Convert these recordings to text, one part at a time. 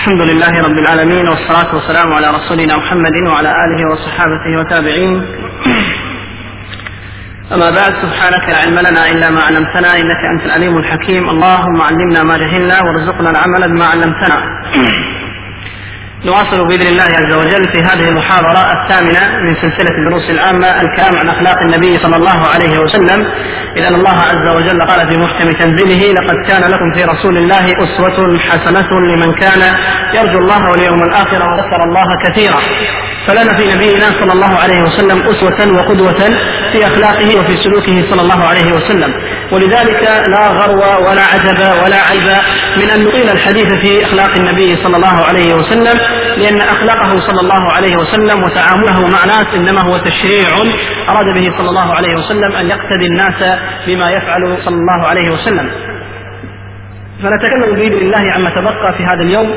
الحمد لله رب العالمين، والصلاة والسلام على رسولنا محمد وعلى آله وصحابته وتابعين. أما بعد، سبحانك لا علم لنا إلا ما علمتنا إنك أنت العليم الحكيم. اللهم علمنا ما جهلنا وارزقنا العمل بما علمتنا. نواصل بإذن الله عز وجل في هذه المحاضرة الثامنة من سلسلة الدروس العامة الكلام عن أخلاق النبي صلى الله عليه وسلم، إذن الله عز وجل قال في محكم تنزيله: لقد كان لكم في رسول الله أسوة حسنة لمن كان يرجو الله واليوم الآخر وذكر الله كثيرا. فلنا في نبينا صلى الله عليه وسلم أسوة وقدوة في أخلاقه وفي سلوكه صلى الله عليه وسلم، ولذلك لا غرو ولا عجب ولا عيب من أن نطيل الحديث في أخلاق النبي صلى الله عليه وسلم، لأن أخلاقه صلى الله عليه وسلم وتعامله مع الناس إنما هو تشريع أراد به صلى الله عليه وسلم أن يقتدي الناس بما يفعل صلى الله عليه وسلم. فنتكلم بإذن الله عما تبقى في هذا اليوم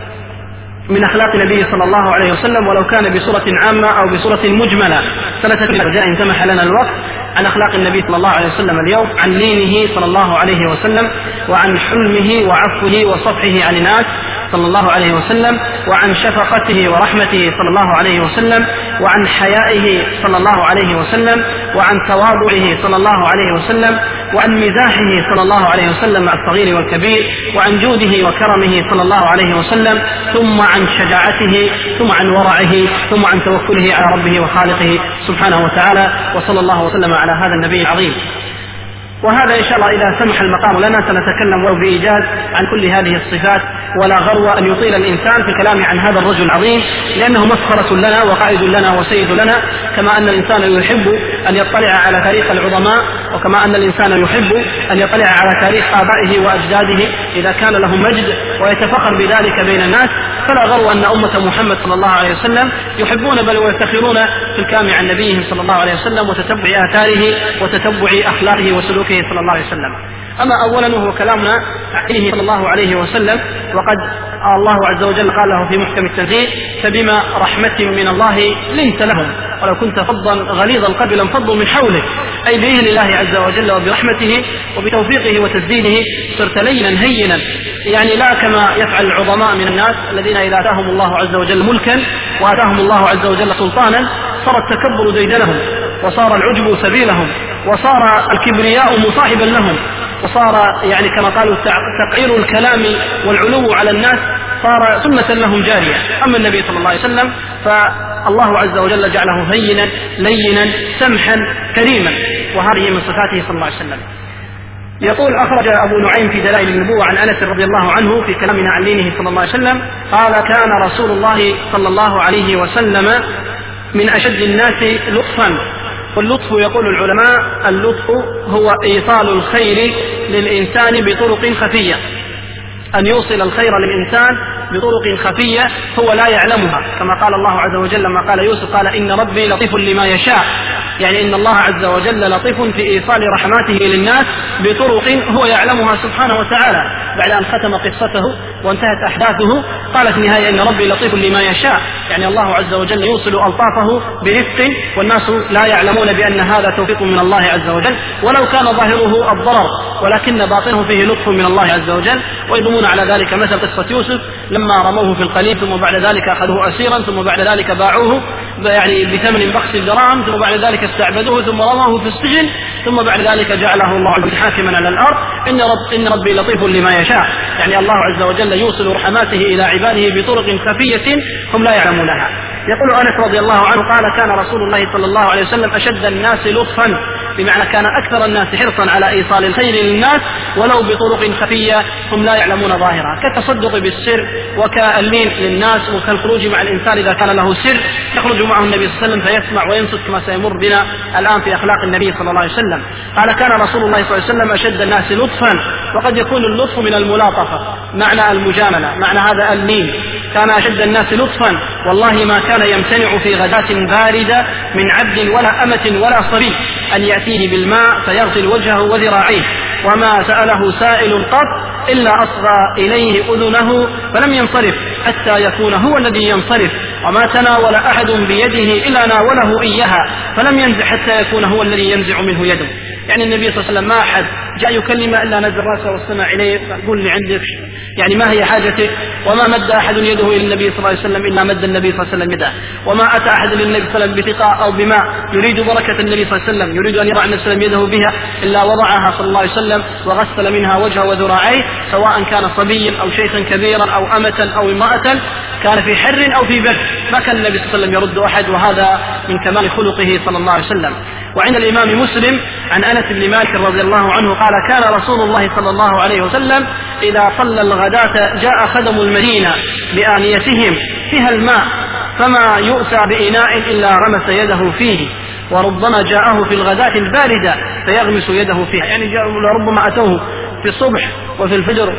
من أخلاق النبي صلى الله عليه وسلم، ولو كان بصورة عامة أو بصورة مجملة. سنتكلم رجاء إن سمح لنا الوقت عن أخلاق النبي صلى الله عليه وسلم اليوم، عن لينه صلى الله عليه وسلم، وعن حلمه وعفوه وصفحه عن الناس صلى الله عليه وسلم، وعن شفقته ورحمته صلى الله عليه وسلم، وعن حيائه صلى الله عليه وسلم، وعن تواضعه صلى الله عليه وسلم، وعن مزاحه صلى الله عليه وسلم مع الصغير والكبير، وعن جوده وكرمه صلى الله عليه وسلم، ثم عن شجاعته، ثم عن ورعه، ثم عن توكله على ربه وخالقه سبحانه وتعالى. وصلى الله وسلم على هذا النبي العظيم. وهذا إن شاء الله إذا سمح المقام لنا سنتكلم ولو بإيجاز عن كل هذه الصفات، ولا غرو أن يطيل الإنسان في الكلام عن هذا الرجل العظيم، لأنه مسخرة لنا وقائد لنا وسيد لنا، كما أن الإنسان يحب أن يطلع على تاريخ العظماء، وكما أن الإنسان يحب أن يطلع على تاريخ آبائه وأجداده إذا كان لهم مجد ويتفخر بذلك بين الناس. فلا غرو أن أمة محمد صلى الله عليه وسلم يحبون بل ويفتخرون في الكلام عن نبيهم صلى الله عليه وسلم وتتبع آثاره وتتبع أخلاقه وسلوكه صلى الله عليه وسلم. أما أولا وهو كلامنا عليه صلى الله عليه وسلم، وقد الله عز وجل قال له في محكم التنزيل: فبما رحمة من الله لنت لهم ولو كنت فظا غليظ القلب لانفضوا من حولك، أي بإذن الله عز وجل وبرحمته وبتوفيقه وتسديده صرت لينا هينا، يعني لا كما يفعل العظماء من الناس الذين إذا آتاهم الله عز وجل ملكا وآتاهم الله عز وجل سلطانا صار التكبر ديدنهم، وصار العجب سبيلهم، وصار الكبرياء مصاحبا لهم، وصار يعني كما قالوا تقعير الكلام والعلو على الناس صار سنة لهم جارية. أما النبي صلى الله عليه وسلم فالله عز وجل جعله هينا لينا سمحا كريما، وهذه من صفاته صلى الله عليه وسلم. يقول: أخرج أبو نعيم في دلائل النبوة عن أنس رضي الله عنه في كلامنا عن لينه صلى الله عليه وسلم قال: كان رسول الله صلى الله عليه وسلم من أشد الناس لطفا. واللطف يقول العلماء اللطف هو إيصال الخير للإنسان بطرق خفية، أن يوصل الخير للإنسان بطرق خفية هو لا يعلمها، كما قال الله عز وجل لما قال يوسف: قال إن ربي لطيف لما يشاء، يعني إن الله عز وجل لطيف في إيصال رحماته للناس بطرق هو يعلمها سبحانه وتعالى. بعد أن ختم قصته وانتهت أحداثه قال في النهاية: إن ربي لطيف لما يشاء، يعني الله عز وجل يوصل ألطافه برفق، والناس لا يعلمون بأن هذا توفيق من الله عز وجل، ولو كان ظاهره الضرر ولكن باطنه فيه لطف من الله عز وجل. ويضمون على ذلك مثل قصة يوسف لما رموه في القليب، ثم بعد ذلك أخذوه أسيرا، ثم بعد ذلك باعوه يعني بثمن بخس الدراهم، ثم بعد ذلك استعبدوه، ثم رموه في السجن، ثم بعد ذلك جعله الله حاكما على الأرض. إن ربي لطيف لما يشاء، يعني الله عز وجل يوصل رحماته إلى عباده بطرق خفية هم لا يعلمونها. يقول أنس رضي الله عنه قال: كان رسول الله صلى الله عليه وسلم أشد الناس لطفا، بمعنى كان أكثر الناس حرصا على إيصال الخير للناس ولو بطرق خفية هم لا يعلمون ظاهرها، كالتصدق بالسر وكاللين للناس، وكالخروج مع الإنسان إذا كان له سر يخرج معه النبي صلى الله عليه وسلم فيسمع وينصت، كما سيمر بنا الآن في أخلاق النبي صلى الله عليه وسلم. قال: كان رسول الله صلى الله عليه وسلم أشد الناس لطفا، وقد يكون اللطف من الملاطفة معنى المجاملة، معنى هذا اللين. كان أشد الناس لطفا، والله ما كان يمتنع في غداة باردة من عبد ولا أمة ولا صبي أن يأتيه بالماء فيغسل وجهه وذراعيه، وما سأله سائل قط إلا أصغى إليه أذنه فلم ينصرف حتى يكون هو الذي ينصرف، وما تناول أحد بيده إلا ناوله إياها فلم ينزع حتى يكون هو الذي ينزع منه يده. يعني النبي صلى الله عليه وسلم ما أحد جاء يكلمه إلا نزل رأسه واستمع إليه قل لي عندك يعني ما هي حاجتك، وما مد أحد يده إلى النبي صلى الله عليه وسلم إلا مد النبي صلى الله عليه وسلم يده، وما أتى أحد للنبي صلى الله عليه وسلم بثقة أو بماء يريد بركة النبي صلى الله عليه وسلم، يريد أن يضع النبي صلى الله عليه وسلم يده بها إلا وضعها صلى الله عليه وسلم وغسل منها وجهه وذراعيه، سواء كان صبيا أو شيخا كبيرا أو أمة أو امرأة، كان في حر أو في برد، ما كان النبي صلى الله عليه وسلم يرد أحد، وهذا من كمال خلقه صلى الله عليه وسلم. وعند الإمام مسلم عن أنس بن مالك رضي الله عنه قال كان رسول الله صلى الله عليه وسلم إذا صلى الغداة جاء خدم المدينة بآنيتهم فيها الماء فما يؤتى بإناء إلا غمس يده فيه، وربما جاءه في الغداة الباردة فيغمس يده فيها، يعني ربما أتوه في الصبح وفي الفجر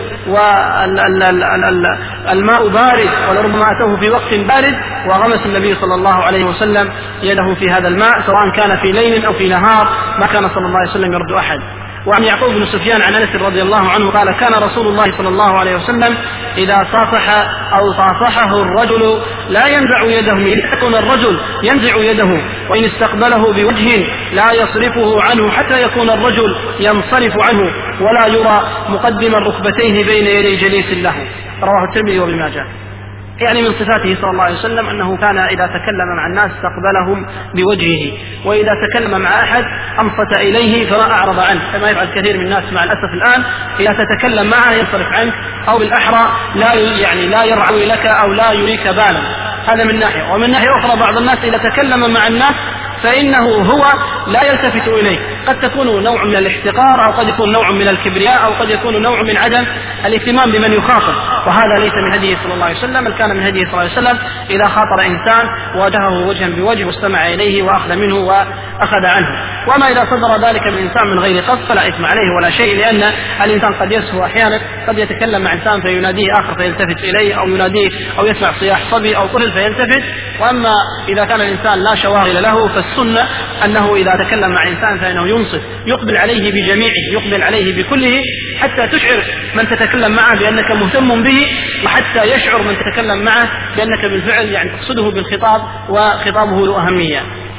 والماء بارد، ولربما أتوه في وقت بارد وغمس النبي صلى الله عليه وسلم يده في هذا الماء، سواء كان في ليل أو في نهار، ما كان صلى الله عليه وسلم يرد أحد. وعن يعقوب بن سفيان عن أنس رضي الله عنه قال كان رسول الله صلى الله عليه وسلم إذا صافح أو صافحه الرجل لا ينزع يده، إذا يكون الرجل ينزع يده، وإن استقبله بوجه لا يصرفه عنه حتى يكون الرجل ينصرف عنه، ولا يرى مقدم الركبتين بين يدي جليس له. رواه الترمذي وابن ماجه. يعني من صفاته صلى الله عليه وسلم أنه كان إذا تكلم مع الناس استقبلهم بوجهه، وإذا تكلم مع أحد أنصت إليه فما أعرض عنه، كما يفعل كثير من الناس مع الأسف الآن، إذا تتكلم معه ينصرف عنك، أو بالأحرى لا يرعوي لك أو لا يريك بالا. هذا من ناحية. ومن ناحية أخرى بعض الناس إذا تكلم مع الناس فإنه هو لا يلتفت إليه، قد تكون نوع من الاحتقار، أو قد يكون نوع من الكبرياء، أو قد يكون نوع من عدم الاهتمام بمن يخاطب، وهذا ليس من هديه صلى الله عليه وسلم، بل كان من هديه صلى الله عليه وسلم إذا خاطب إنسان واجهه وجها بوجه واستمع إليه وأخذ منه وأخذ عنه. وما إذا صدر ذلك من إنسان من غير قصد فلا إثم عليه ولا شيء، لأن الإنسان قد يسهو أحيانا، قد يتكلم مع إنسان فيناديه آخر فيلتفت إليه، أو يناديه أو يسمع صياح صبي أو طفل فيلتفت. وأما إذا كان الإنسان لا شواغل له فالسنة أنه إذا تكلم مع إنسان فإنه ينصت، يقبل عليه بجميعه، يقبل عليه بكله، حتى تشعر من تتكلم معه بأنك مهتم به، وحتى يشعر من تتكلم معه بأنك بالفعل يعني تقصده بالخطاب وخطابه له أهمية.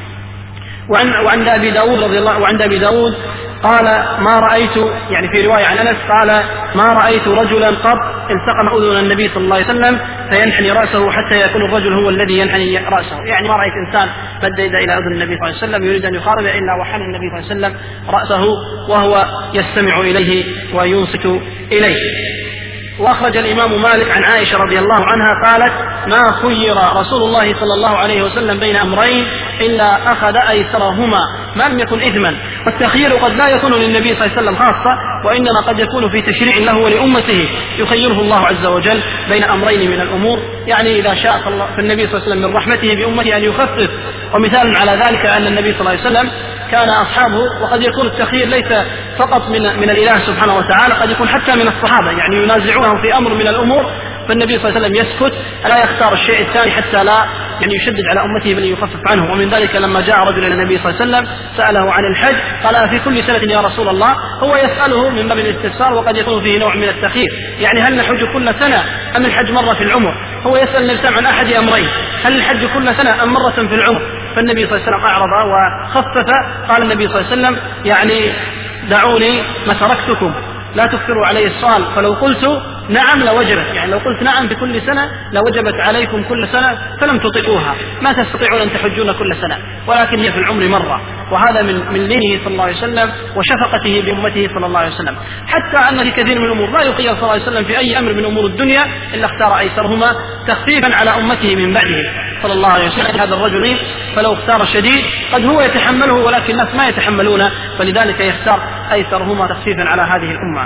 وعند أبي داود رضي الله وعند أبي داود قال ما رأيت، يعني في رواية عن أنس قال ما رأيت رجلا قط التقم أذن النبي صلى الله عليه وسلم فينحني رأسه حتى يكون الرجل هو الذي ينحني رأسه، يعني ما رأيت إنسان مد يده إلى أذن النبي صلى الله عليه وسلم يريد أن يقارب إلا وحن النبي صلى الله عليه وسلم رأسه وهو يستمع إليه وينصت إليه. وأخرج الإمام مالك عن عائشة رضي الله عنها قالت ما خير رسول الله صلى الله عليه وسلم بين أمرين إلا أخذ أيسرهما ما لم يكن إثما. والتخيير قد لا يكون للنبي صلى الله عليه وسلم خاصة، وإنما قد يكون في تشريع له ولأمته، يخيره الله عز وجل بين أمرين من الأمور، يعني إذا شاء فالنبي صلى الله عليه وسلم من رحمته بأمته أن يخفف. ومثال على ذلك أن النبي صلى الله عليه وسلم كان أصحابه، وقد يكون التخيير ليس فقط من الإله سبحانه وتعالى، قد يكون حتى من الصحابة، يعني ينازعونه في أمر من الأمور فالنبي صلى الله عليه وسلم يسكت، لا يختار الشيء الثاني حتى لا يعني يشدد على أمته بل يخفف عنه. ومن ذلك لما جاء رجل إلى النبي صلى الله عليه وسلم سأله عن الحج قال في كل سنة يا رسول الله، هو يسأله من باب الاستفسار، وقد يكون فيه نوع من التخيير، يعني هل نحج كل سنة أم الحج مرة في العمر؟ هو يسأل النبي عن أحد أمرين، هل الحج كل سنة أم مرة في العمر؟ فالنبي صلى الله عليه وسلم أعرض وخفف. قال النبي صلى الله عليه وسلم يعني دعوني ما تركتكم لا تكثروا علي السؤال، فلو قلت نعم لوجبت، يعني لو قلت نعم بكل سنة لوجبت عليكم كل سنة، فلم تطيقوها، ما تستطيعون أن تحجون كل سنة، ولكن هي في العمر مرة. وهذا من لينه صلى الله عليه وسلم وشفقته بأمته صلى الله عليه وسلم، حتى أن في كثير من الأمور لا يخير صلى الله عليه وسلم في أي أمر من أمور الدنيا إلا اختار أيسرهما تخفيفا على أمته من بعده صلى الله عليه وسلم. هذا الرجل فلو اختار شديد قد هو يتحمله ولكن الناس ما يتحملونه، فلذلك يختار أيسرهما تخفيفا على هذه الأمة.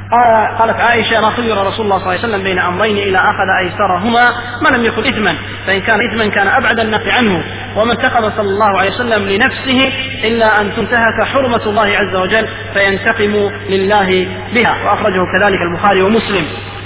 قالت عائشة ما خير رسول الله صلى الله عليه وسلم بين أمرين إلى أخذ أيسرهما ما لم يكن إثما، فإن كان إثما كان أبعد الناس عنه، وما انتقم صلى الله عليه وسلم لنفسه إلا أن تنتهك حرمة الله عز وجل فينتقم لله بها. وأخرجه كذلك البخاري ومسلم.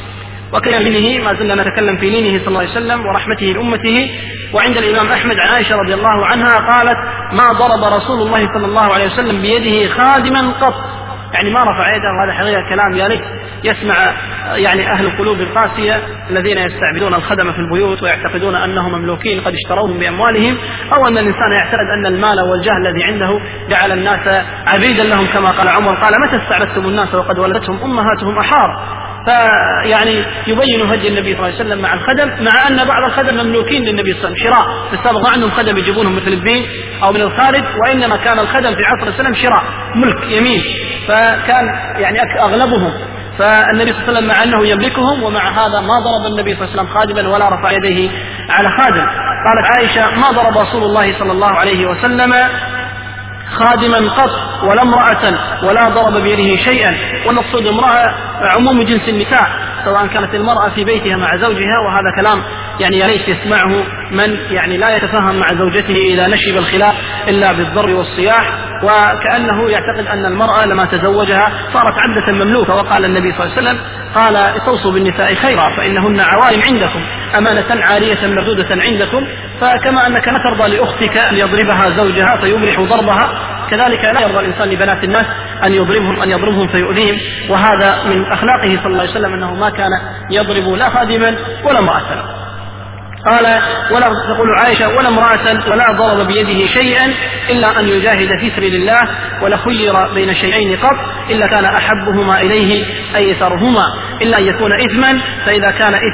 وكان لينه ما زلنا نتكلم في لينه صلى الله عليه وسلم ورحمته لأمته. وعند الإمام أحمد عن عائشة رضي الله عنها قالت ما ضرب رسول الله صلى الله عليه وسلم بيده خادما قط يعني ما رفع يده، وهذا حقيقة كلام يالك يسمع يعني أهل القلوب القاسية الذين يستعبدون الخدم في البيوت ويعتقدون أنهم مملوكين قد اشتروهم بأموالهم، أو أن الإنسان يعتقد أن المال والجاه الذي عنده جعل الناس عبيدا لهم، كما قال عمر قال متى استعبدتم الناس وقد ولدتهم أمهاتهم أحرار. فيعني يبين هدي النبي صلى الله عليه وسلم مع الخدم، مع أن بعض الخدم مملوكين للنبي صلى الله عليه وسلم شراء، في السابق ما عندهم خدم يجيبونهم مثل الدين أو من الخارج، وإنما كان الخدم في عصر السلام شراء ملك يمين، فكان يعني أغلبهم. فالنبي صلى الله عليه وسلم مع أنه يملكهم ومع هذا ما ضرب النبي صلى الله عليه وسلم خادما ولا رفع يديه على خادم. قالت عائشة ما ضرب رسول الله صلى الله عليه وسلم خادما قط ولا امرأة ولا ضرب بيده شيئا. والمقصود امرأة عموم جنس النساء، سواء كانت المرأة في بيتها مع زوجها، وهذا كلام يعني ليس يسمعه من يعني لا يتفاهم مع زوجته إذا نشب الخلاف إلا بالضرب والصياح، وكأنه يعتقد أن المرأة لما تزوجها صارت عبدة مملوكة. وقال النبي صلى الله عليه وسلم قال استوصوا بالنساء خيرا فإنهن عوارم عندكم أمانة عارية مردودة عندكم. فكما أنك لا ترضى لأختك أن يضربها زوجها فيبرح ضربها، كذلك لا يرضى الإنسان لبنات الناس أن يضربهم فيؤذيهم. وهذا من أخلاقه صلى الله عليه وسلم أنه ما كان يضرب لا خادما ولا امرأة. قال ولا تقول عائشة ولا امرأة ولا ضرب بيده شيئا إلا أن يجاهد في سبيل الله، ولا خير بين شيئين قط إلا كان أحبهما إليه أيسرهما، إلا أن يكون إثما فإذا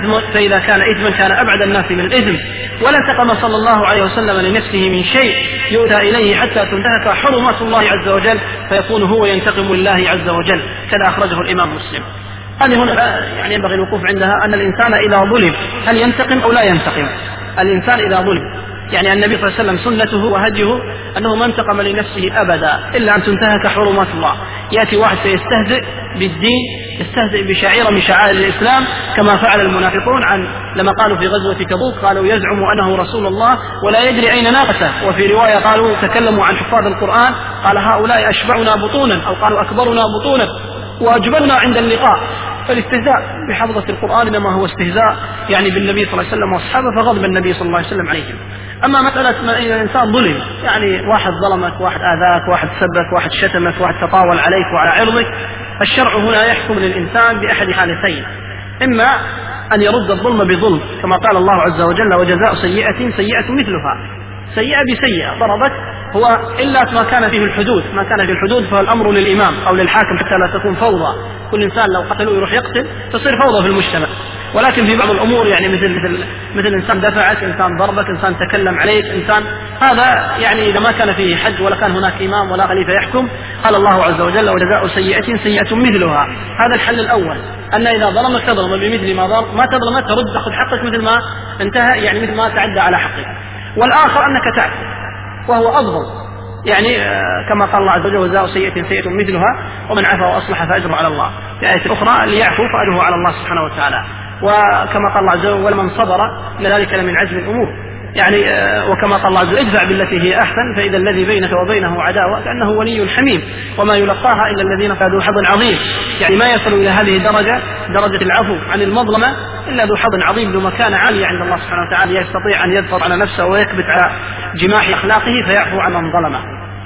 كان إثما كان أبعد الناس من الإثم. ولا انتقم صلى الله عليه وسلم لنفسه من شيء يؤتى إليه حتى تنتهك حرمات الله عز وجل فيكون هو ينتقم لله عز وجل، كذا أخرجه الإمام مسلم. هذه هنا يعني ينبغي الوقوف عندها أن الإنسان إذا ظلم هل ينتقم أو لا ينتقم. الإنسان إذا ظلم يعني النبي صلى الله عليه وسلم سنته وهديه أنه ما انتقم لنفسه أبدا إلا أن تنتهك حرمات الله. يأتي واحد سيستهزئ بالدين، يستهزئ بشعيرة من شعائر الإسلام كما فعل المنافقون لما قالوا في غزوة تبوك قالوا يزعم أنه رسول الله ولا يدري أين ناقته. وفي رواية قالوا تكلموا عن حفاظ القرآن قال هؤلاء أشبعنا بطونا، أو قالوا أكبرنا بطونا وأجبلنا عند اللقاء. فالاستهزاء بحفظة القرآن إنما هو استهزاء يعني بالنبي صلى الله عليه وسلم وأصحابه، فغضب النبي صلى الله عليه وسلم عليهم. أما مسألة ما إذا الإنسان ظلم يعني واحد ظلمك، واحد آذاك، واحد سبك، واحد شتمك، واحد تطاول عليك وعلى عرضك، الشرع هنا يحكم للإنسان بأحد حالتين: إما أن يرد الظلم بظلم كما قال الله عز وجل وجزاء سيئة سيئة مثلها، سيئة بسيئة ضربت، هو إلا ما كان فيه الحدود، ما كان فيه الحدود فالأمر للإمام أو للحاكم حتى لا تكون فوضى. كل إنسان لو قتلوا يروح يقتل تصير فوضى في المجتمع. ولكن في بعض الأمور يعني مثل إنسان دفعك، إنسان ضربك، إنسان تكلم عليك، إنسان هذا يعني إذا ما كان فيه حد ولا كان هناك إمام ولا خليفة يحكم، قال الله عز وجل وجزاء سيئة سيئة مثلها. هذا الحل الأول، أن إذا ظلمك تظلم بمثل ما ظلم، ما تظلمك ترد تأخذ حقك مثل ما انتهى، يعني مثل ما تعدى على حقك. والآخر أنك تعفو وهو أفضل، يعني كما قال الله عز وجل وجزاء سيئة سيئة مثلها ومن عفا وأصلح فأجره على الله. في آية أخرى ليعفو فأجره على الله سبحانه وتعالى. وكما قال الله عز وجل ولمن صبر إن ذلك لمن عزم الأمور، يعني وكما قال الله عز وجل ادفع بالتي هي أحسن فإذا الذي بينك وبينه عداوة كأنه ولي حميم وما يلقاها إلا الذين ذو حظ عظيم. يعني ما يصل إلى هذه الدرجة، درجة العفو عن المظلمة، إلا ذو حظ عظيم ذو مكانة عالية عند الله سبحانه وتعالى، يستطيع أن يظفر على نفسه ويكبت على جماح أخلاقه فيعفو عن من ظلمه.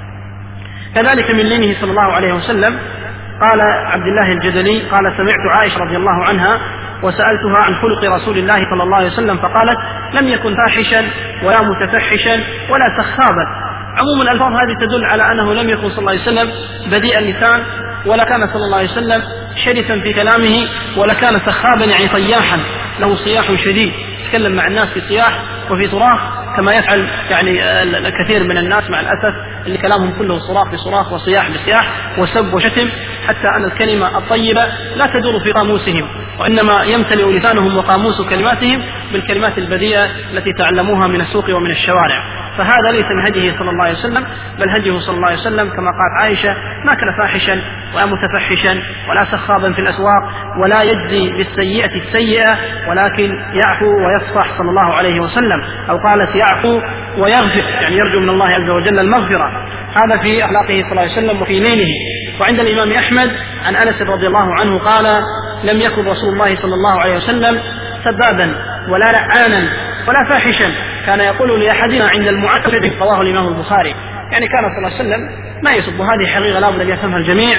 كذلك من لينه صلى الله عليه وسلم قال عبد الله الجدلي قال سمعت عائشة رضي الله عنها وسألتها عن خلق رسول الله صلى الله عليه وسلم فقالت لم يكن فاحشا ولا متفحشا ولا سخابا. عموم الألفاظ هذه تدل على أنه لم يكن صلى الله عليه وسلم بديء اللسان، ولا كان صلى الله عليه وسلم شرسا في كلامه، ولا كان سخابا يعني صياحا له صياح شديد، يتكلم مع الناس في صياح وفي صراخ كما يفعل يعني الكثير من الناس مع الأسف اللي كلامهم كله صراخ بصراخ وصياح بصياح وسب وشتم، حتى أن الكلمة الطيبة لا تدور في قاموسهم، وإنما يمتلئ لسانهم وقاموس كلماتهم بالكلمات البذيئة التي تعلموها من السوق ومن الشوارع. فهذا ليس من هديه صلى الله عليه وسلم، بل هديه صلى الله عليه وسلم كما قالت عائشة ما كان فاحشا ولا متفحشا ولا سخابا في الأسواق ولا يجزي بالسيئة السيئة، ولكن يعفو ويصفح صلى الله عليه وسلم، أو قالت يعفو ويغفر يعني يرجو من الله عز وجل المغفرة. هذا في أخلاقه صلى الله عليه وسلم وفي لينه. وعند الإمام أحمد عن أنس رضي الله عنه قال لم يكن رسول الله صلى الله عليه وسلم سبابا ولا لعانا ولا فاحشا، كان يقول لأحدنا عند المعتقد، رواه الإمام البخاري. يعني كان صلى الله عليه وسلم ما يسب، هذه حقيقة لا بد أن يفهمها الجميع،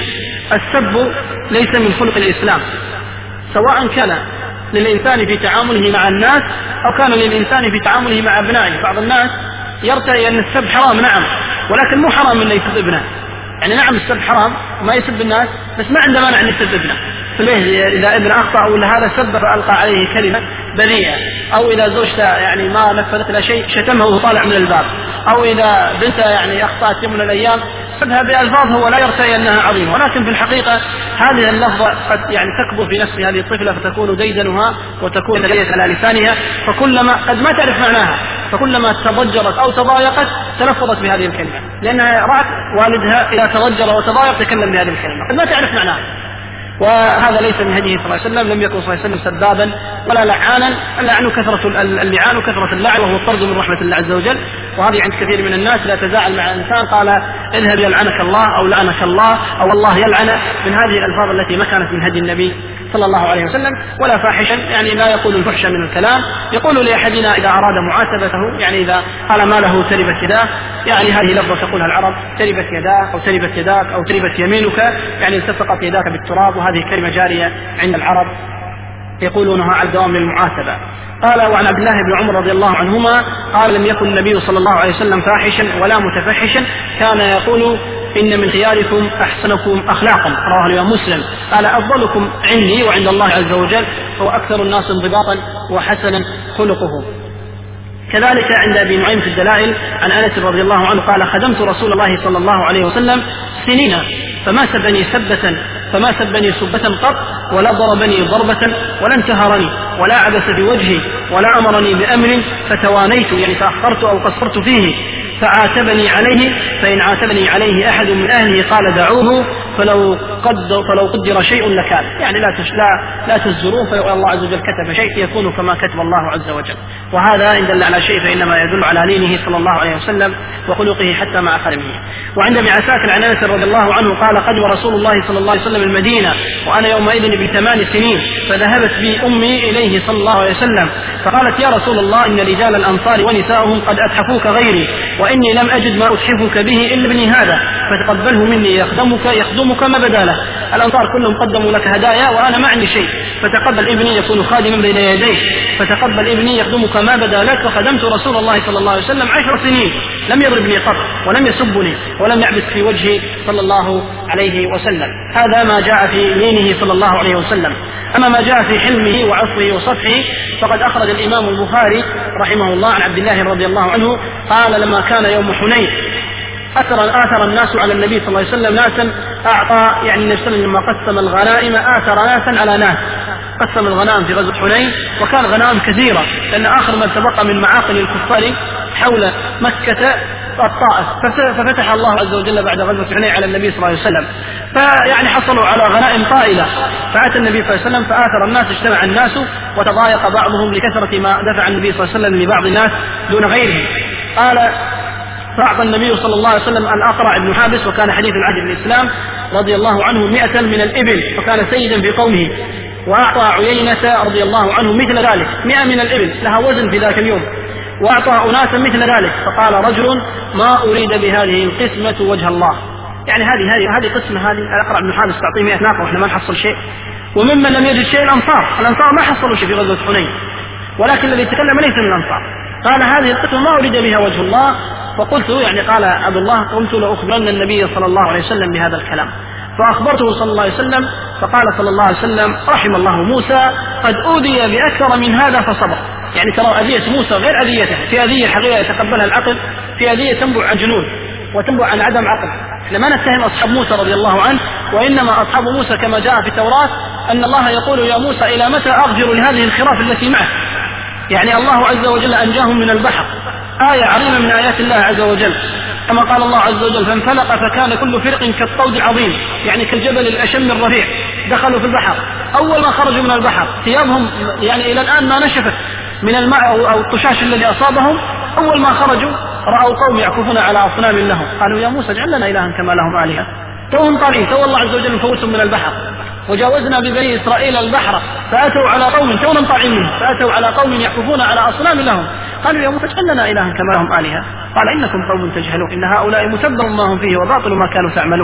السب ليس من خلق الإسلام، سواء كان للإنسان في تعامله مع الناس أو كان للإنسان في تعامله مع أبنائه. بعض الناس يرتئي أن السب حرام، نعم، ولكن مو حرام أن يسب ابنه. يعني نعم السب حرام وما يسب الناس، بس ما عنده مانع أن يسب ابنه. إذا ابن أخطأ ولا هذا سب فألقى عليه كلمة بذيئة، أو إذا زوجته يعني ما نفذت له شيء شتمه وطالع من الباب، أو إذا بنته يعني أخطأت يوم من الأيام سبها بألفاظ هو لا يرتئي أنها عظيمة، ولكن في الحقيقة هذه اللفظة قد يعني تكبر في نفس هذه الطفلة فتكون ديدنها وتكون ليس على لسانها، فكلما قد ما تعرف معناها فكلما تضجرت أو تضايقت تلفظت بهذه الكلمة، لأنها رأت والدها إذا تضجر وتضايق تكلم بهذه الكلمة قد ما تعرف معناها. وهذا ليس من هديه صلى الله عليه وسلم، لم يكن صلى الله عليه وسلم سبابا ولا لعانا. اللعن كثرة اللعان وكثرة اللعن، وهو الطرد من رحمة الله عز وجل، وهذه عند كثير من الناس. لا تزاعل مع إنسان قال اذهب يلعنك الله أو لعنك الله أو الله يلعن، من هذه الألفاظ التي ما كانت من هدي النبي صلى الله عليه وسلم. ولا فاحشا، يعني لا يقول الفحش من الكلام، يقول لأحدنا إذا أراد معاتبته، يعني إذا قال ما له تربت يداه، يعني هذه لفظة تقولها العرب، تربت يداه أو تربت يداك أو تربت يمينك، يعني التصقت يداك بالتراب، وهذه كلمة جارية عند العرب يقولونها على الدوام للمعاتبة. قال وعن عبد الله بن عمر رضي الله عنهما قال لم يكن النبي صلى الله عليه وسلم فاحشا ولا متفحشا، كان يقول إن من خياركم أحسنكم أخلاقا، رواه الإمام مسلم. قال أفضلكم عندي وعند الله عز وجل هو أكثر الناس انضباطا وحسنا خلقه. كذلك عند أبي نعيم في الدلائل عن أنس رضي الله عنه قال خدمت رسول الله صلى الله عليه وسلم سنين فما سبني سبة قط، ولا ضربني ضربة، ولا انتهرني، ولا عبس بوجهي، ولا أمرني بأمر فتوانيت، يعني تأخرت أو قصرت فيه فعاتبني عليه، فإن عاتبني عليه أحد من أهله قال دعوه فلو قدر شيء لكان، يعني لا تزجروه، فإن الله عز وجل كتب شيء يكون كما كتب الله عز وجل. وهذا إن دل على شيء فإنما يدل على لينه صلى الله عليه وسلم وخلقه حتى مع خرمه. وعند ابن عساكر عن أنس رضي الله عنه قال قدم رسول الله صلى الله عليه وسلم المدينة وأنا يومئذ ب8 سنين، فذهبت بي أمي إليه صلى الله عليه وسلم فقالت يا رسول الله إن رجال الأنصار ونساءهم قد أتحفوك غيري، وإني لم أجد ما أتحفك به إلا ابني هذا، فتقبله مني يخدمك ما بدا له. الأنصار كلهم قدموا لك هدايا وأنا ما عندي شيء، فتقبل ابني يكون خادما بين يديك، فتقبل ابني يخدمك ما بدا لك. فخدمت رسول الله صلى الله عليه وسلم 10 سنين، لم يضربني قط ولم يسبني ولم يعبث في وجهي صلى الله عليه وسلم. هذا ما جاء في لينه صلى الله عليه وسلم. أما ما جاء في حلمه وعفوه وصفحه فقد أخرج الإمام البخاري رحمه الله عن عبد الله رضي الله عنه قال لما كان يوم حنين آثر الناس على النبي صلى الله عليه وسلم ناسا أعطى، يعني النبي صلى الله عليه وسلم لما قسم الغنائم آثر ناسا على ناس، قسم الغنائم في غزوة حنين وكان غنائم كثيرة، لأن آخر ما تبقى من معاقل الكفار حول مكة الطائف، ففتح الله عز وجل بعد غزوة حنين على النبي صلى الله عليه وسلم، فيعني حصلوا على غنائم طائلة، فأتى النبي صلى الله عليه وسلم فآثر الناس، اجتمع الناس وتضايق بعضهم لكثرة ما دفع النبي صلى الله عليه وسلم لبعض الناس دون غيره. قال فأعطى النبي صلى الله عليه وسلم الأقرع بن حابس، وكان حديث العهد بالإسلام رضي الله عنه 100 من الإبل، وكان سيدا في قومه. وأعطى عيينة رضي الله عنه مثل ذلك 100 من الإبل لها وزن في ذاك اليوم، وأعطى أناسا مثل ذلك. فقال رجل ما أريد بهذه القسمة وجه الله، يعني هذه قسمة، هذه الأقرع بن حابس تعطيه 100 ناقة وإحنا ما نحصل شيء. وممن لم يجد شيء الأنصار ما حصلوا شيء في غزوة حنين، ولكن الذي تكلم ليس من الأنصار. قال هذه القسمة ما أريد بها وجه الله. فقلت، يعني قال عبد الله قلت لأخبرن النبي صلى الله عليه وسلم بهذا الكلام، فأخبرته صلى الله عليه وسلم، فقال صلى الله عليه وسلم رحم الله موسى قد أوذي بأكثر من هذا فصبر. يعني ترى أذية موسى غير أذيته، في أذية حقيقة يتقبلها العقل، في أذية تنبع عن جنون وتنبع عن عدم عقل. احنا ما نتهم أصحاب موسى رضي الله عنه، وإنما أصحاب موسى كما جاء في التوراة أن الله يقول يا موسى إلى متى أغفر لهذه الخراف التي معك، يعني الله عز وجل أنجاهم من البحر، آية عظيمة من آيات الله عز وجل، كما قال الله عز وجل فانفلق فكان كل فرق كالطود العظيم، يعني كالجبل الأشم الرفيع. دخلوا في البحر، أول ما خرجوا من البحر ثيابهم يعني إلى الآن ما نشفت من الماء أو الطشاش الذي أصابهم. أول ما خرجوا رأوا قوم يعكفون على أصنام لهم، قالوا يا موسى اجعل لنا إلها كما لهم آلهة. توهم طالعين، تو الله عز وجل مفوتهم من البحر. وجاوزنا ببني إسرائيل البحر فأتوا على قوم تونا طالعين منه، فأتوا على قوم يعكفون على أصنام لهم، قالوا يا موسى اجعل لنا إلها كما لهم آلهة. قال إنكم قوم تجهلون إن هؤلاء متبر ما هم فيه وباطل ما كانوا تعملون.